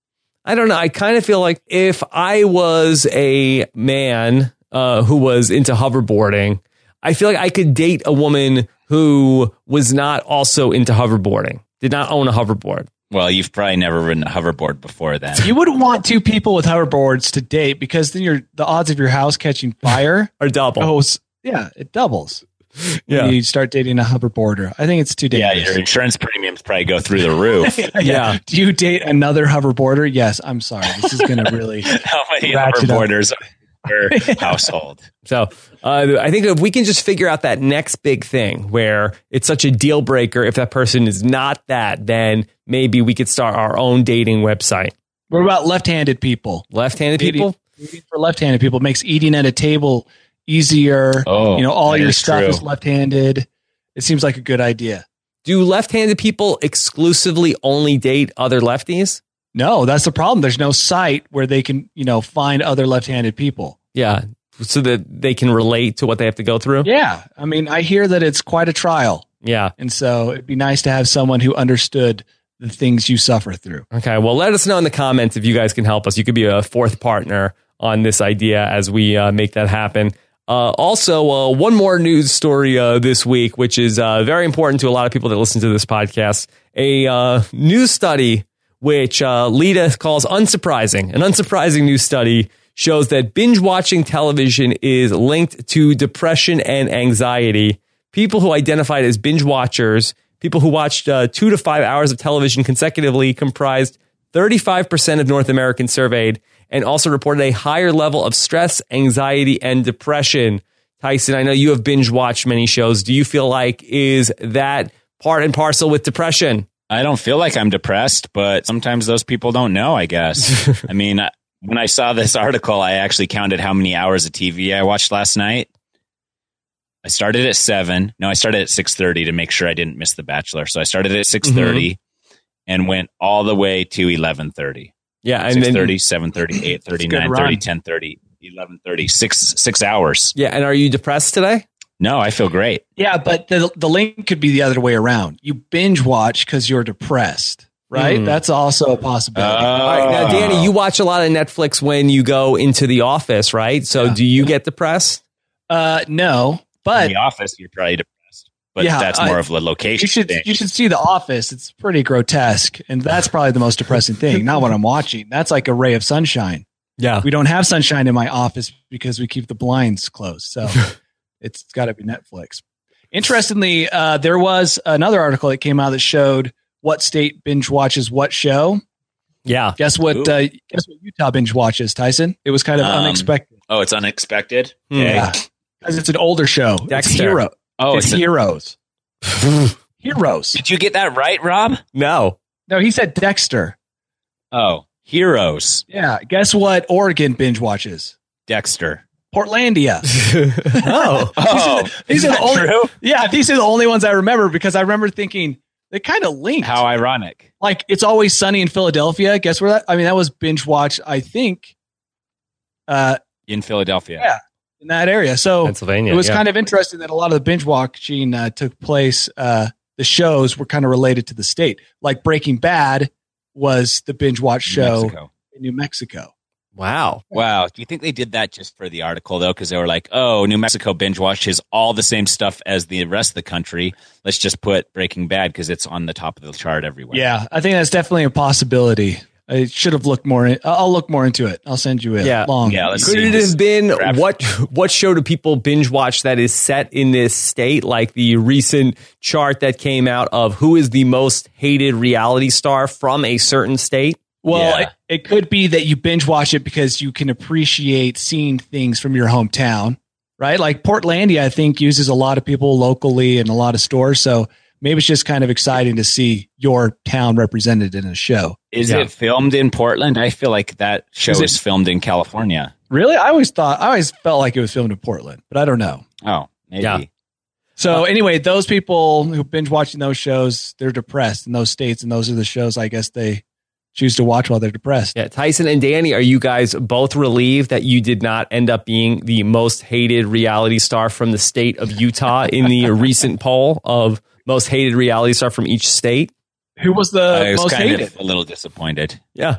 [SPEAKER 1] I don't know. I kind of feel like if I was a man uh, who was into hoverboarding, I feel like I could date a woman who was not also into hoverboarding, did not own a hoverboard.
[SPEAKER 3] Well, you've probably never ridden a hoverboard before then.
[SPEAKER 4] You wouldn't want two people with hoverboards to date because then you're, the odds of your house catching fire
[SPEAKER 1] Or double.
[SPEAKER 4] goes, yeah, it doubles.
[SPEAKER 1] Yeah.
[SPEAKER 4] You start dating a hoverboarder. I think it's too
[SPEAKER 3] Yeah,
[SPEAKER 4] dangerous.
[SPEAKER 3] your insurance premiums probably go through the roof.
[SPEAKER 1] Yeah.
[SPEAKER 4] Do you date another hoverboarder? Yes. I'm sorry. This is going to really.
[SPEAKER 3] How many
[SPEAKER 4] Ratchet up.
[SPEAKER 3] hoverboarders are in your household?
[SPEAKER 1] So uh, I think if we can just figure out that next big thing where it's such a deal breaker, if that person is not that, then maybe we could start our own dating website.
[SPEAKER 4] What about left-handed people?
[SPEAKER 1] Left-handed
[SPEAKER 4] Dating-
[SPEAKER 1] people?
[SPEAKER 4] dating for left-handed people makes eating at a table easier.
[SPEAKER 3] Oh,
[SPEAKER 4] you know, all
[SPEAKER 3] that
[SPEAKER 4] your
[SPEAKER 3] is
[SPEAKER 4] stuff
[SPEAKER 3] true.
[SPEAKER 4] is left-handed. It seems like a good idea.
[SPEAKER 1] Do left-handed people exclusively only date other lefties?
[SPEAKER 4] No, that's the problem. There's no site where they can, you know, find other left-handed people.
[SPEAKER 1] Yeah. So that they can relate to what they have to go through?
[SPEAKER 4] Yeah. I mean, I hear that it's quite a trial.
[SPEAKER 1] Yeah.
[SPEAKER 4] And so it'd be nice to have someone who understood the things you suffer through.
[SPEAKER 1] Okay. Well, let us know in the comments if you guys can help us. You could be a fourth partner on this idea as we uh, make that happen. Uh, also, uh, one more news story uh, this week, which is uh, very important to a lot of people that listen to this podcast. A uh, news study, which uh, Lita calls unsurprising. An unsurprising news study shows that binge watching television is linked to depression and anxiety. People who identified as binge watchers, people who watched uh, two to five hours of television consecutively, comprised thirty-five percent of North Americans surveyed, and also reported a higher level of stress, anxiety, and depression. Tyson, I know you have binge watched many shows. Do you feel like is that part and parcel with depression?
[SPEAKER 3] I don't feel like I'm depressed, but sometimes those people don't know, I guess. I mean, I- when I saw this article, I actually counted how many hours of T V I watched last night. I started at seven. No, I started at six thirty to make sure I didn't miss The Bachelor. So I started at six thirty and went all the way to eleven thirty.
[SPEAKER 1] Yeah, and
[SPEAKER 3] six
[SPEAKER 1] then
[SPEAKER 3] thirty, seven thirty, eight thirty, nine thirty, ten thirty, eleven thirty, six six hours.
[SPEAKER 1] Yeah, and are you depressed today?
[SPEAKER 3] No, I feel great.
[SPEAKER 4] Yeah, but the the link could be the other way around. You binge watch because you're depressed, right?
[SPEAKER 1] Mm.
[SPEAKER 4] That's also a possibility.
[SPEAKER 3] Uh,
[SPEAKER 1] All right, now, Danny, you watch a lot of Netflix when you go into the office, right? So
[SPEAKER 4] Yeah.
[SPEAKER 1] do you get depressed?
[SPEAKER 4] Uh, no, but
[SPEAKER 3] In the office, you're probably depressed, but
[SPEAKER 4] Yeah,
[SPEAKER 3] that's
[SPEAKER 4] I-
[SPEAKER 3] more of a location
[SPEAKER 4] you should
[SPEAKER 3] thing.
[SPEAKER 4] you should see The Office. It's pretty grotesque, and that's probably the most depressing thing. Not what I'm watching. That's like a ray of sunshine.
[SPEAKER 1] Yeah.
[SPEAKER 4] We don't have sunshine in my office because we keep the blinds closed. So it's got to be Netflix. Interestingly, uh, there was another article that came out that showed what state binge watches what show.
[SPEAKER 1] Yeah.
[SPEAKER 4] Guess what?
[SPEAKER 3] Ooh.
[SPEAKER 4] Uh, guess what Utah binge watches, Tyson? It was kind of
[SPEAKER 3] Um,
[SPEAKER 4] unexpected.
[SPEAKER 3] Oh, it's unexpected.
[SPEAKER 1] Hmm.
[SPEAKER 3] Okay.
[SPEAKER 4] Yeah, because it's an older show. It's
[SPEAKER 1] Dexter.
[SPEAKER 4] hero.
[SPEAKER 3] Oh,
[SPEAKER 4] it's
[SPEAKER 3] it's a-
[SPEAKER 4] heroes. Heroes.
[SPEAKER 3] Did you get that right, Rob?
[SPEAKER 1] No.
[SPEAKER 4] No, he said Dexter.
[SPEAKER 3] Oh, Heroes.
[SPEAKER 4] Yeah. Guess what? Oregon binge watches.
[SPEAKER 3] Dexter.
[SPEAKER 4] Portlandia.
[SPEAKER 1] Oh.
[SPEAKER 3] Oh,
[SPEAKER 4] These
[SPEAKER 3] is
[SPEAKER 4] are the
[SPEAKER 3] that
[SPEAKER 4] only.
[SPEAKER 3] true?
[SPEAKER 4] Yeah, these are the only ones I remember because I remember thinking they kind of linked.
[SPEAKER 3] How ironic.
[SPEAKER 4] Like It's Always Sunny in Philadelphia. Guess where that? I mean, that was binge watch. I think. Uh,
[SPEAKER 3] In Philadelphia.
[SPEAKER 4] yeah, in that area. So
[SPEAKER 1] Pennsylvania.
[SPEAKER 4] it was
[SPEAKER 1] yeah.
[SPEAKER 4] kind of interesting that a lot of the binge watching uh, took place. Uh, the shows were kind of related to the state. Like Breaking Bad was the binge watch
[SPEAKER 3] New
[SPEAKER 4] show
[SPEAKER 3] Mexico.
[SPEAKER 4] in New Mexico.
[SPEAKER 1] Wow.
[SPEAKER 3] Wow. Do you think they did that just for the article, though? Because they were like, oh, New Mexico binge watches all the same stuff as the rest of the country. Let's just put Breaking Bad because it's on the top of the chart everywhere.
[SPEAKER 4] Yeah, I think that's definitely a possibility. I should have looked more. In, I'll look more into it. I'll send you a
[SPEAKER 1] Yeah.
[SPEAKER 4] long.
[SPEAKER 3] Yeah, let's
[SPEAKER 1] Could
[SPEAKER 3] see.
[SPEAKER 1] it
[SPEAKER 3] this
[SPEAKER 1] have been
[SPEAKER 3] graph-
[SPEAKER 1] what what show do people binge watch that is set in this state? Like the recent chart that came out of who is the most hated reality star from a certain state?
[SPEAKER 4] Well,
[SPEAKER 3] Yeah.
[SPEAKER 4] it, it could be that you binge watch it because you can appreciate seeing things from your hometown, right? Like Portlandia, I think uses a lot of people locally and a lot of stores. So maybe it's just kind of exciting to see your town represented in a show.
[SPEAKER 3] Is
[SPEAKER 1] Yeah.
[SPEAKER 3] it filmed in Portland? I feel like that show
[SPEAKER 4] Is
[SPEAKER 3] is,
[SPEAKER 4] it-
[SPEAKER 3] filmed in California.
[SPEAKER 4] Really, I always thought I always felt like it was filmed in Portland, but I don't know.
[SPEAKER 3] Oh, maybe.
[SPEAKER 1] Yeah.
[SPEAKER 4] So anyway, those people who binge watching those shows, they're depressed in those states, and those are the shows I guess they choose to watch while they're depressed.
[SPEAKER 1] Yeah, Tyson and Danny, are you guys both relieved that you did not end up being the most hated reality star from the state of Utah in the recent poll of most hated reality star from each state?
[SPEAKER 4] Who was the
[SPEAKER 3] I was
[SPEAKER 4] most
[SPEAKER 3] kind
[SPEAKER 4] hated?
[SPEAKER 3] of a little disappointed.
[SPEAKER 1] Yeah.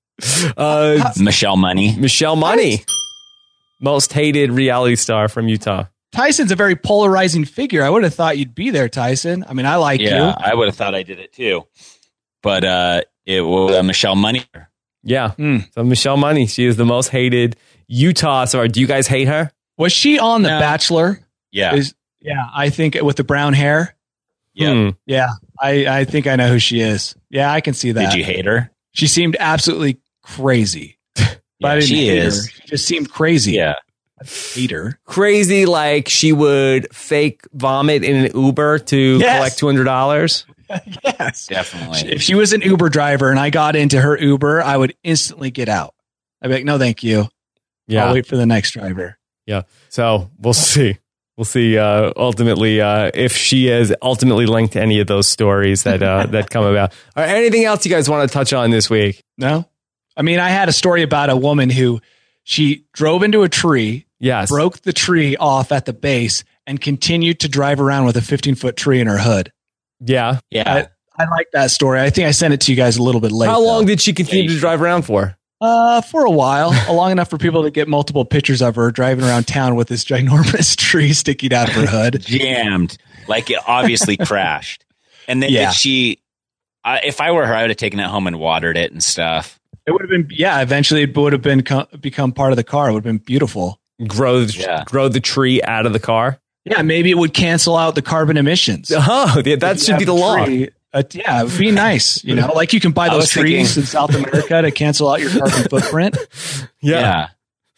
[SPEAKER 1] Uh,
[SPEAKER 3] Michelle Money.
[SPEAKER 1] Michelle Money, most hated reality star from Utah.
[SPEAKER 4] Tyson's a very polarizing figure. I would have thought you'd be there, Tyson. I mean, I like
[SPEAKER 3] Yeah,
[SPEAKER 4] you.
[SPEAKER 3] I would have thought I did it too. But uh, it was uh, Michelle Money.
[SPEAKER 1] Yeah.
[SPEAKER 4] Hmm.
[SPEAKER 1] So Michelle Money, she is the most hated Utah. So do you guys hate her?
[SPEAKER 4] Was she on The
[SPEAKER 3] No.
[SPEAKER 4] Bachelor?
[SPEAKER 3] Yeah.
[SPEAKER 4] Is yeah, I think with the brown hair.
[SPEAKER 3] Yeah.
[SPEAKER 1] Hmm.
[SPEAKER 4] Yeah, I, I think I know who she is. Yeah, I can see that.
[SPEAKER 3] Did you hate her?
[SPEAKER 4] She seemed absolutely crazy. But I
[SPEAKER 3] Yeah,
[SPEAKER 4] didn't
[SPEAKER 3] she
[SPEAKER 4] hate
[SPEAKER 3] is.
[SPEAKER 4] her. She just seemed crazy.
[SPEAKER 3] Yeah.
[SPEAKER 4] Hate her.
[SPEAKER 1] Crazy, like she would fake vomit in an Uber to
[SPEAKER 4] Yes.
[SPEAKER 1] collect two hundred dollars.
[SPEAKER 4] Yes.
[SPEAKER 3] Definitely.
[SPEAKER 4] If she was an Uber driver and I got into her Uber, I would instantly get out. I'd be like, no, thank you.
[SPEAKER 1] Yeah.
[SPEAKER 4] I'll wait for the next driver.
[SPEAKER 1] Yeah. So we'll see. We'll see uh, ultimately uh, if she is ultimately linked to any of those stories that uh, that come about. All right, anything else you guys want to touch on this week?
[SPEAKER 4] No? I mean, I had a story about a woman who she drove into a tree,
[SPEAKER 1] Yes.
[SPEAKER 4] broke the tree off at the base, and continued to drive around with a fifteen foot tree in her hood.
[SPEAKER 1] Yeah.
[SPEAKER 3] Yeah.
[SPEAKER 4] I, I like that story. I think I sent it to you guys a little bit late.
[SPEAKER 1] How long
[SPEAKER 4] though.
[SPEAKER 1] did she continue
[SPEAKER 3] Yeah,
[SPEAKER 1] to
[SPEAKER 3] you-
[SPEAKER 1] drive around for?
[SPEAKER 4] Uh, for a while, long enough for people to get multiple pictures of her driving around town with this ginormous tree sticking out of her hood.
[SPEAKER 3] Jammed. Like it obviously crashed. And then
[SPEAKER 4] Yeah.
[SPEAKER 3] did she, I if I were her, I would have taken it home and watered it and stuff.
[SPEAKER 4] It would have been, yeah. Eventually, it would have been co- become part of the car. It would have been beautiful.
[SPEAKER 1] Grow the,
[SPEAKER 3] Yeah.
[SPEAKER 1] grow the tree out of the car.
[SPEAKER 4] Yeah, maybe it would cancel out the carbon emissions.
[SPEAKER 1] Oh, yeah, that
[SPEAKER 4] If you
[SPEAKER 1] should be
[SPEAKER 4] have
[SPEAKER 1] the
[SPEAKER 4] a
[SPEAKER 1] law.
[SPEAKER 4] tree, uh, yeah, it would be nice. You know, like you can buy
[SPEAKER 3] I
[SPEAKER 4] those
[SPEAKER 3] was
[SPEAKER 4] trees
[SPEAKER 3] thinking-
[SPEAKER 4] in South America to cancel out your carbon footprint.
[SPEAKER 1] Yeah.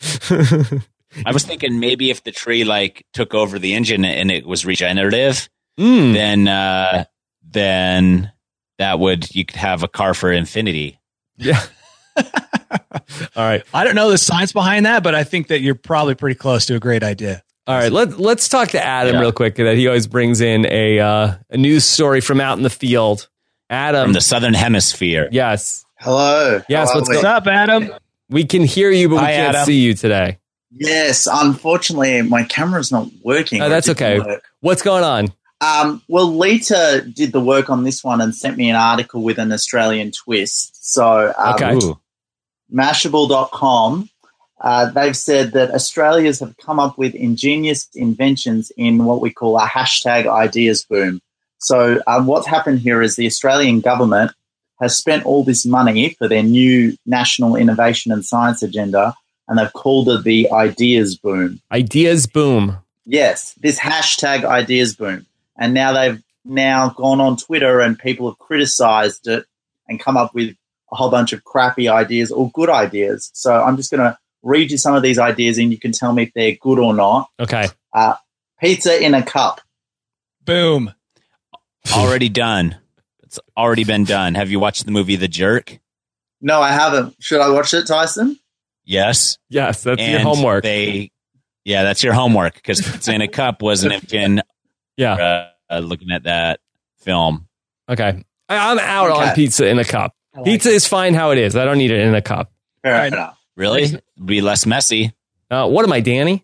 [SPEAKER 3] I was thinking maybe if the tree like took over the engine and it was regenerative,
[SPEAKER 1] Mm.
[SPEAKER 3] then uh, then that would you could have a car for infinity.
[SPEAKER 1] Yeah. All right.
[SPEAKER 4] I don't know the science behind that, but I think that you're probably pretty close to a great idea.
[SPEAKER 1] All right, let, let's talk to Adam
[SPEAKER 3] Yeah.
[SPEAKER 1] real quick. That he always brings in a uh, a news story from out in the field. Adam,
[SPEAKER 3] From the southern hemisphere.
[SPEAKER 1] yes,
[SPEAKER 5] Hello.
[SPEAKER 1] Yes,
[SPEAKER 5] How are
[SPEAKER 1] what's
[SPEAKER 5] we?
[SPEAKER 4] What's up, Adam?
[SPEAKER 1] We can hear you, but we
[SPEAKER 3] Hi,
[SPEAKER 1] can't
[SPEAKER 3] Adam.
[SPEAKER 1] see you today.
[SPEAKER 5] Yes, unfortunately, my camera's not working.
[SPEAKER 1] Oh,
[SPEAKER 5] or
[SPEAKER 1] that's
[SPEAKER 5] it didn't
[SPEAKER 1] okay.
[SPEAKER 5] work.
[SPEAKER 1] What's going on?
[SPEAKER 5] Um, well, Lita did the work on this one and sent me an article with an Australian twist. So, um,
[SPEAKER 1] Okay.
[SPEAKER 3] Ooh.
[SPEAKER 5] Mashable dot com, uh, they've said that Australians have come up with ingenious inventions in what we call a hashtag ideas boom. So um, what's happened here is the Australian government has spent all this money for their new national innovation and science agenda, and they've called it the ideas boom.
[SPEAKER 1] Ideas boom.
[SPEAKER 5] Yes, this hashtag ideas boom. And now they've now gone on Twitter and people have criticized it and come up with a whole bunch of crappy ideas or good ideas. So I'm just going to read you some of these ideas and you can tell me if they're good or not.
[SPEAKER 1] Okay.
[SPEAKER 5] Uh, pizza in a cup.
[SPEAKER 4] Boom.
[SPEAKER 3] Already done. It's already been done. Have you watched the movie The Jerk?
[SPEAKER 5] No, I haven't. Should I watch it, Tyson?
[SPEAKER 3] Yes.
[SPEAKER 1] Yes, that's your
[SPEAKER 3] And
[SPEAKER 1] homework.
[SPEAKER 3] They, yeah, that's your homework because Pizza in a Cup was an in
[SPEAKER 1] yeah.
[SPEAKER 3] uh, uh, looking at that film.
[SPEAKER 1] Okay. I, I'm out
[SPEAKER 5] Okay.
[SPEAKER 1] on pizza in a cup.
[SPEAKER 4] I like
[SPEAKER 1] Pizza
[SPEAKER 4] it.
[SPEAKER 1] is fine how it is. I don't need it in a cup.
[SPEAKER 5] Fair
[SPEAKER 4] Right.
[SPEAKER 5] enough.
[SPEAKER 3] Really? It'd be less messy.
[SPEAKER 1] Uh, what am I, Danny?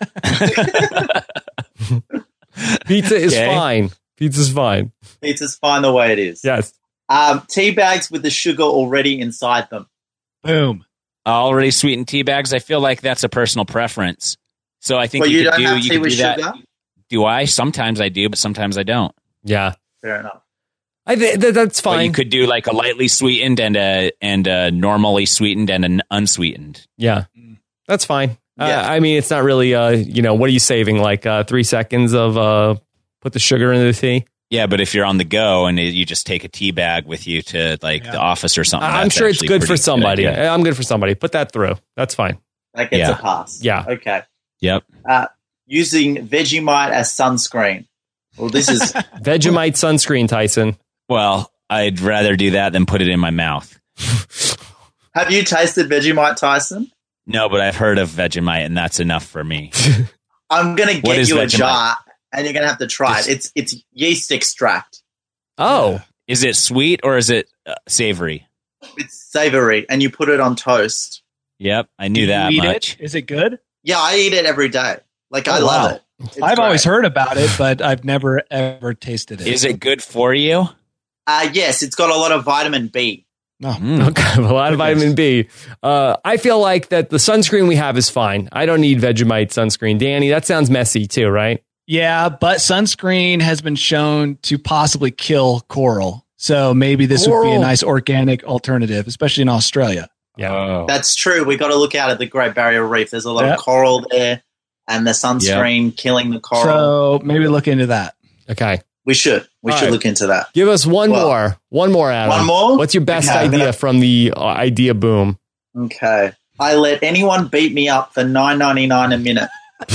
[SPEAKER 1] Pizza is
[SPEAKER 3] Okay.
[SPEAKER 1] fine. Pizza's fine.
[SPEAKER 5] Pizza's fine the way it is.
[SPEAKER 1] Yes.
[SPEAKER 5] Um, tea bags with the sugar already inside them.
[SPEAKER 4] Boom.
[SPEAKER 3] Already sweetened tea bags. I feel like that's a personal preference. So I think
[SPEAKER 5] Well,
[SPEAKER 3] you,
[SPEAKER 5] you
[SPEAKER 3] could
[SPEAKER 5] don't
[SPEAKER 3] do
[SPEAKER 5] have
[SPEAKER 3] you
[SPEAKER 5] tea
[SPEAKER 3] could
[SPEAKER 5] with
[SPEAKER 3] do that.
[SPEAKER 5] sugar?
[SPEAKER 3] Do I? Sometimes I do, but sometimes I don't.
[SPEAKER 1] Yeah.
[SPEAKER 5] Fair enough.
[SPEAKER 1] I th- th- that's
[SPEAKER 3] But
[SPEAKER 1] fine.
[SPEAKER 3] you could do like a lightly sweetened and a and a normally sweetened and an unsweetened.
[SPEAKER 1] yeah. That's fine.
[SPEAKER 5] Yeah.
[SPEAKER 1] Uh, I mean, it's not really, uh, you know, what are you saving? Like uh, three seconds of uh, put the sugar into the tea?
[SPEAKER 3] Yeah, but if you're on the go and you just take a tea bag with you to like
[SPEAKER 4] Yeah.
[SPEAKER 3] the office or something,
[SPEAKER 1] I'm
[SPEAKER 3] that's
[SPEAKER 1] sure it's
[SPEAKER 3] actually
[SPEAKER 1] good for
[SPEAKER 3] pretty
[SPEAKER 1] somebody.
[SPEAKER 3] idea.
[SPEAKER 1] I'm good for somebody. Put that through. That's fine.
[SPEAKER 5] That gets
[SPEAKER 3] Yeah.
[SPEAKER 5] a pass.
[SPEAKER 1] Yeah.
[SPEAKER 5] Okay.
[SPEAKER 3] Yep.
[SPEAKER 5] Uh, using Vegemite as sunscreen. Well, this is
[SPEAKER 1] Vegemite sunscreen, Tyson.
[SPEAKER 3] Well, I'd rather do that than put it in my mouth.
[SPEAKER 5] Have you tasted Vegemite, Tyson?
[SPEAKER 3] No, but I've heard of Vegemite, and that's enough for me.
[SPEAKER 5] I'm going to
[SPEAKER 3] What
[SPEAKER 5] get
[SPEAKER 3] is
[SPEAKER 5] you a
[SPEAKER 3] Vegemite?
[SPEAKER 5] jar, and you're going to have to try it. It's it's yeast extract.
[SPEAKER 1] Oh,
[SPEAKER 3] Is it sweet or is it uh, savory?
[SPEAKER 5] It's savory, and you put it on toast.
[SPEAKER 3] Yep, I knew
[SPEAKER 4] Do
[SPEAKER 3] that
[SPEAKER 4] you eat
[SPEAKER 3] much.
[SPEAKER 4] it? Is it good?
[SPEAKER 5] Yeah, I eat it every day. Like, I
[SPEAKER 4] Oh,
[SPEAKER 5] love
[SPEAKER 4] wow.
[SPEAKER 5] it. It's
[SPEAKER 4] I've
[SPEAKER 5] great.
[SPEAKER 4] always heard about it, but I've never ever tasted it.
[SPEAKER 3] Is it good for you?
[SPEAKER 5] Uh, yes, it's got a lot of vitamin B.
[SPEAKER 4] No.
[SPEAKER 3] Mm.
[SPEAKER 1] okay. A lot of vitamin B. Uh, I feel like that the sunscreen we have is fine. I don't need Vegemite sunscreen. Danny, that sounds messy too, right?
[SPEAKER 4] Yeah, but sunscreen has been shown to possibly kill coral. So maybe this would be
[SPEAKER 1] Coral.
[SPEAKER 4] a nice organic alternative, especially in Australia.
[SPEAKER 1] Yeah.
[SPEAKER 3] Oh.
[SPEAKER 5] That's true. We got to look out at the Great Barrier Reef. There's a lot
[SPEAKER 4] Yeah.
[SPEAKER 5] of coral there, and the sunscreen killing the coral.
[SPEAKER 4] So maybe look into that.
[SPEAKER 1] Okay.
[SPEAKER 5] we should. We
[SPEAKER 1] All
[SPEAKER 5] should
[SPEAKER 1] right.
[SPEAKER 5] look into that.
[SPEAKER 1] Give us one
[SPEAKER 5] Well,
[SPEAKER 1] more. One more, Adam.
[SPEAKER 5] One more?
[SPEAKER 1] What's your best
[SPEAKER 5] Okay, I'm
[SPEAKER 1] idea
[SPEAKER 5] gonna-
[SPEAKER 1] from the uh, idea boom?
[SPEAKER 5] Okay. I let anyone beat me up for nine ninety nine a minute.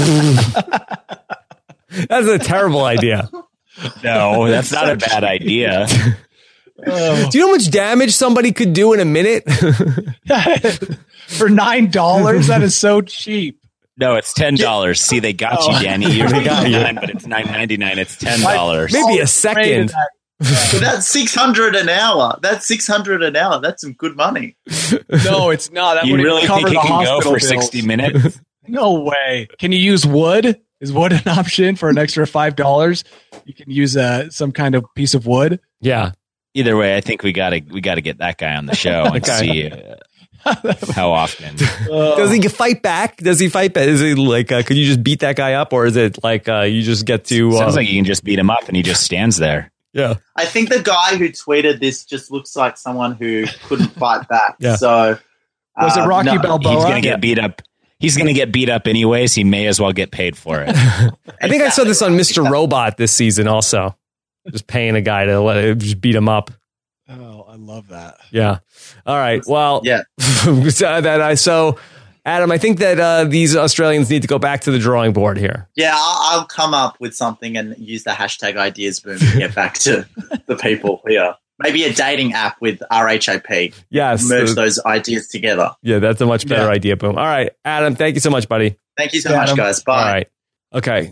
[SPEAKER 1] That's a terrible idea.
[SPEAKER 3] No, that's not a bad idea.
[SPEAKER 4] Oh.
[SPEAKER 1] Do you know how much damage somebody could do in a minute?
[SPEAKER 4] For nine dollars, that is so cheap.
[SPEAKER 3] No, it's ten dollars. See, they got
[SPEAKER 4] Oh.
[SPEAKER 3] you, Danny. You're
[SPEAKER 1] They got you.
[SPEAKER 3] nine, but it's nine ninety nine. It's ten dollars.
[SPEAKER 1] Maybe a
[SPEAKER 4] Rated
[SPEAKER 1] second.
[SPEAKER 4] that.
[SPEAKER 5] So that's six hundred an hour. That's six hundred an hour. That's some good money.
[SPEAKER 4] No, it's not. That
[SPEAKER 3] You
[SPEAKER 4] would
[SPEAKER 3] really
[SPEAKER 4] cover
[SPEAKER 3] think
[SPEAKER 4] the
[SPEAKER 3] it can go
[SPEAKER 4] hospital
[SPEAKER 3] for
[SPEAKER 4] bills.
[SPEAKER 3] sixty minutes?
[SPEAKER 4] No way. Can you use wood? Is wood an option for an extra five dollars? You can use uh, some kind of piece of wood.
[SPEAKER 1] Yeah.
[SPEAKER 3] Either way, I think we gotta we gotta get that guy on the show and
[SPEAKER 1] Okay.
[SPEAKER 3] see uh, how often.
[SPEAKER 1] Does he fight back? Does he fight back? Is he like, uh, could you just beat that guy up, or is it like uh, you just get to? Uh,
[SPEAKER 3] Sounds like you can just beat him up and he just stands there.
[SPEAKER 1] yeah.
[SPEAKER 5] I think the guy who tweeted this just looks like someone who couldn't fight back.
[SPEAKER 1] Yeah.
[SPEAKER 5] So
[SPEAKER 4] Was it
[SPEAKER 5] um,
[SPEAKER 4] Rocky
[SPEAKER 5] no.
[SPEAKER 4] Balboa?
[SPEAKER 3] He's gonna get beat up. He's gonna get beat up anyways. He may as well get paid for it.
[SPEAKER 1] I think I saw this on Mister Robot this season also. Just paying a guy to let it, just beat him up.
[SPEAKER 4] Oh, I love that.
[SPEAKER 1] Yeah. All right. Well,
[SPEAKER 5] Yeah.
[SPEAKER 1] so that I so Adam, I think that uh, these Australians need to go back to the drawing board here.
[SPEAKER 5] Yeah, I'll, I'll come up with something and use the hashtag ideas boom to get back to the people here. Maybe a dating app with R H A P.
[SPEAKER 1] Yes.
[SPEAKER 5] Merge
[SPEAKER 1] uh,
[SPEAKER 5] those ideas together.
[SPEAKER 1] yeah, that's a much better
[SPEAKER 4] Yeah.
[SPEAKER 1] idea. Boom. All right, Adam. Thank you so much, buddy.
[SPEAKER 5] Thank you so
[SPEAKER 4] Yeah,
[SPEAKER 5] much,
[SPEAKER 4] Adam.
[SPEAKER 5] guys. Bye.
[SPEAKER 1] All right. Okay.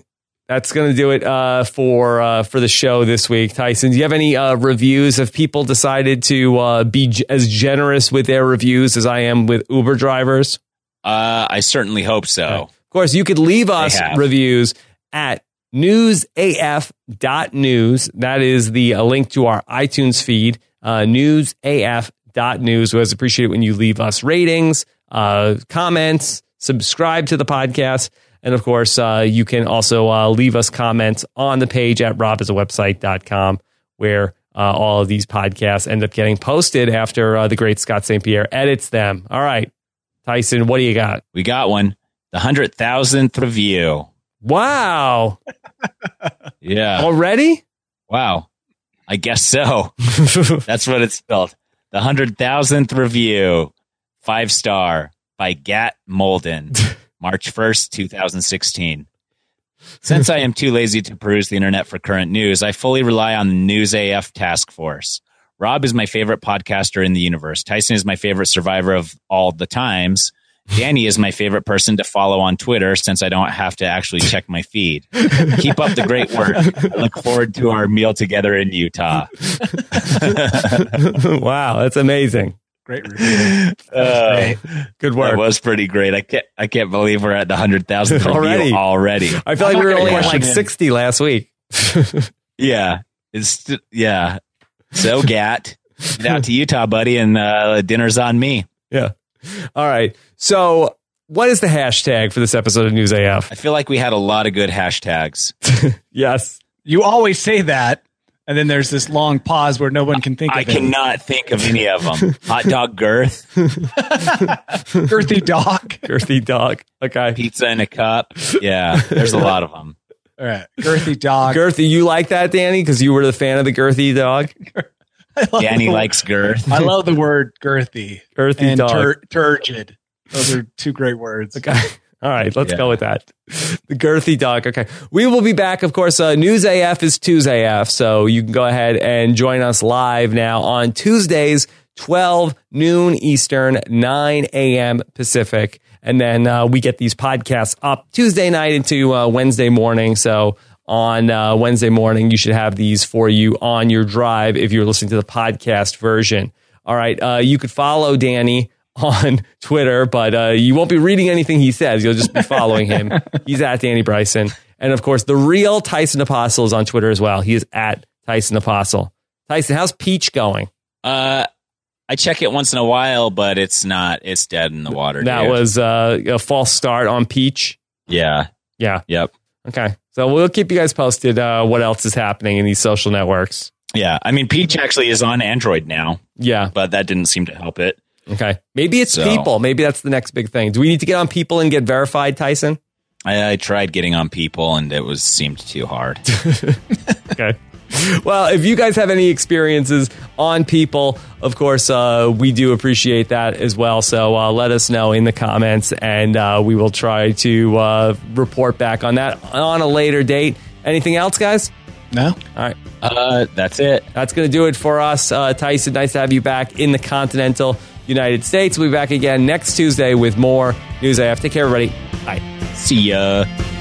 [SPEAKER 1] That's going to do it uh, for uh, for the show this week. Tyson, do you have any uh, reviews? Have people decided to uh, be g- as generous with their reviews as I am with Uber drivers?
[SPEAKER 3] Uh, I certainly hope so.
[SPEAKER 1] Right. Of course, you could leave us reviews at news a f dot news. That is the uh, link to our iTunes feed, uh, news a f dot news. We always appreciate it when you leave us ratings, uh, comments, subscribe to the podcast. And of course, uh, you can also uh, leave us comments on the page at rob is a website dot com, where uh, all of these podcasts end up getting posted after uh, the great Scott Saint Pierre edits them. All right, Tyson, what do you got?
[SPEAKER 3] We got one. The one hundred thousandth review.
[SPEAKER 1] Wow.
[SPEAKER 3] Yeah.
[SPEAKER 1] Already?
[SPEAKER 3] Wow. I guess so. That's what it's spelled. The one hundred thousandth review. Five star by Gat Molden. March first, twenty sixteen. Since I am too lazy to peruse the internet for current news, I fully rely on the News A F task force. Rob is my favorite podcaster in the universe. Tyson is my favorite survivor of all the times. Danny is my favorite person to follow on Twitter since I don't have to actually check my feed. Keep up the great work. I look forward to our meal together in Utah.
[SPEAKER 1] Wow, that's amazing.
[SPEAKER 4] Great review.
[SPEAKER 3] Uh,
[SPEAKER 4] great.
[SPEAKER 1] Good work.
[SPEAKER 3] That was pretty great. I can't. I can't believe we're at the hundred thousandth
[SPEAKER 1] already.
[SPEAKER 3] review already.
[SPEAKER 1] I feel like we were only at like
[SPEAKER 4] in.
[SPEAKER 1] sixty last week.
[SPEAKER 3] Yeah, it's yeah. So Gat, get out to Utah, buddy, and uh, dinner's on me.
[SPEAKER 1] Yeah. All right. So, what is the hashtag for this episode of News A F?
[SPEAKER 3] I feel like we had a lot of good hashtags.
[SPEAKER 1] Yes.
[SPEAKER 4] You always say that, and then there's this long pause where no one can think
[SPEAKER 3] I
[SPEAKER 4] of it.
[SPEAKER 3] cannot think of any of them. Hot dog girth,
[SPEAKER 4] Girthy dog.
[SPEAKER 1] Girthy dog. Okay.
[SPEAKER 3] pizza in a cup. Yeah, there's a lot of them.
[SPEAKER 4] All right. Girthy dog.
[SPEAKER 1] Girthy, you like that, Danny? Because you were the fan of the girthy dog?
[SPEAKER 3] Danny likes girth.
[SPEAKER 4] I love the word girthy.
[SPEAKER 1] Girthy
[SPEAKER 4] and
[SPEAKER 1] dog.
[SPEAKER 4] tur- turgid. Those are two great words.
[SPEAKER 1] Okay. All right, let's
[SPEAKER 3] Yeah.
[SPEAKER 1] go with that. The girthy dog. Okay. We will be back. Of course, uh, News A F is Tuesday A F, so you can go ahead and join us live now on Tuesdays, twelve noon Eastern, nine a.m. Pacific. And then uh, we get these podcasts up Tuesday night into uh, Wednesday morning. So on uh, Wednesday morning, you should have these for you on your drive if you're listening to the podcast version. All right. Uh, you could follow Danny on Twitter, but uh, you won't be reading anything he says. You'll just be following him. He's at Danny Bryson. And of course, the real Tyson Apostle is on Twitter as well. He is at Tyson Apostle. Tyson, how's Peach going?
[SPEAKER 3] Uh, I check it once in a while, but it's not. It's dead in the water.
[SPEAKER 1] That
[SPEAKER 3] dude.
[SPEAKER 1] was uh, a false start on Peach.
[SPEAKER 3] Yeah.
[SPEAKER 1] Yeah.
[SPEAKER 3] Yep.
[SPEAKER 1] Okay. So we'll keep you guys posted uh, what else is happening in these social networks.
[SPEAKER 3] Yeah. I mean, Peach actually is on Android now,
[SPEAKER 1] Yeah.
[SPEAKER 3] but that didn't seem to help it.
[SPEAKER 1] Okay. Maybe it's
[SPEAKER 3] So-
[SPEAKER 1] people. Maybe that's the next big thing. Do we need to get on people and get verified, Tyson?
[SPEAKER 3] I, I tried getting on People, and it was seemed too hard.
[SPEAKER 1] Okay. Well, if you guys have any experiences on people, of course, uh, we do appreciate that as well. So uh, let us know in the comments, and uh, we will try to uh, report back on that on a later date. Anything else, guys?
[SPEAKER 4] No?
[SPEAKER 1] All right.
[SPEAKER 3] Uh, that's it.
[SPEAKER 1] That's going to do it for us. Uh, Tyson, nice to have you back in the continental United States. We'll be back again next Tuesday with more News A F. Take care, everybody. Bye.
[SPEAKER 3] See ya.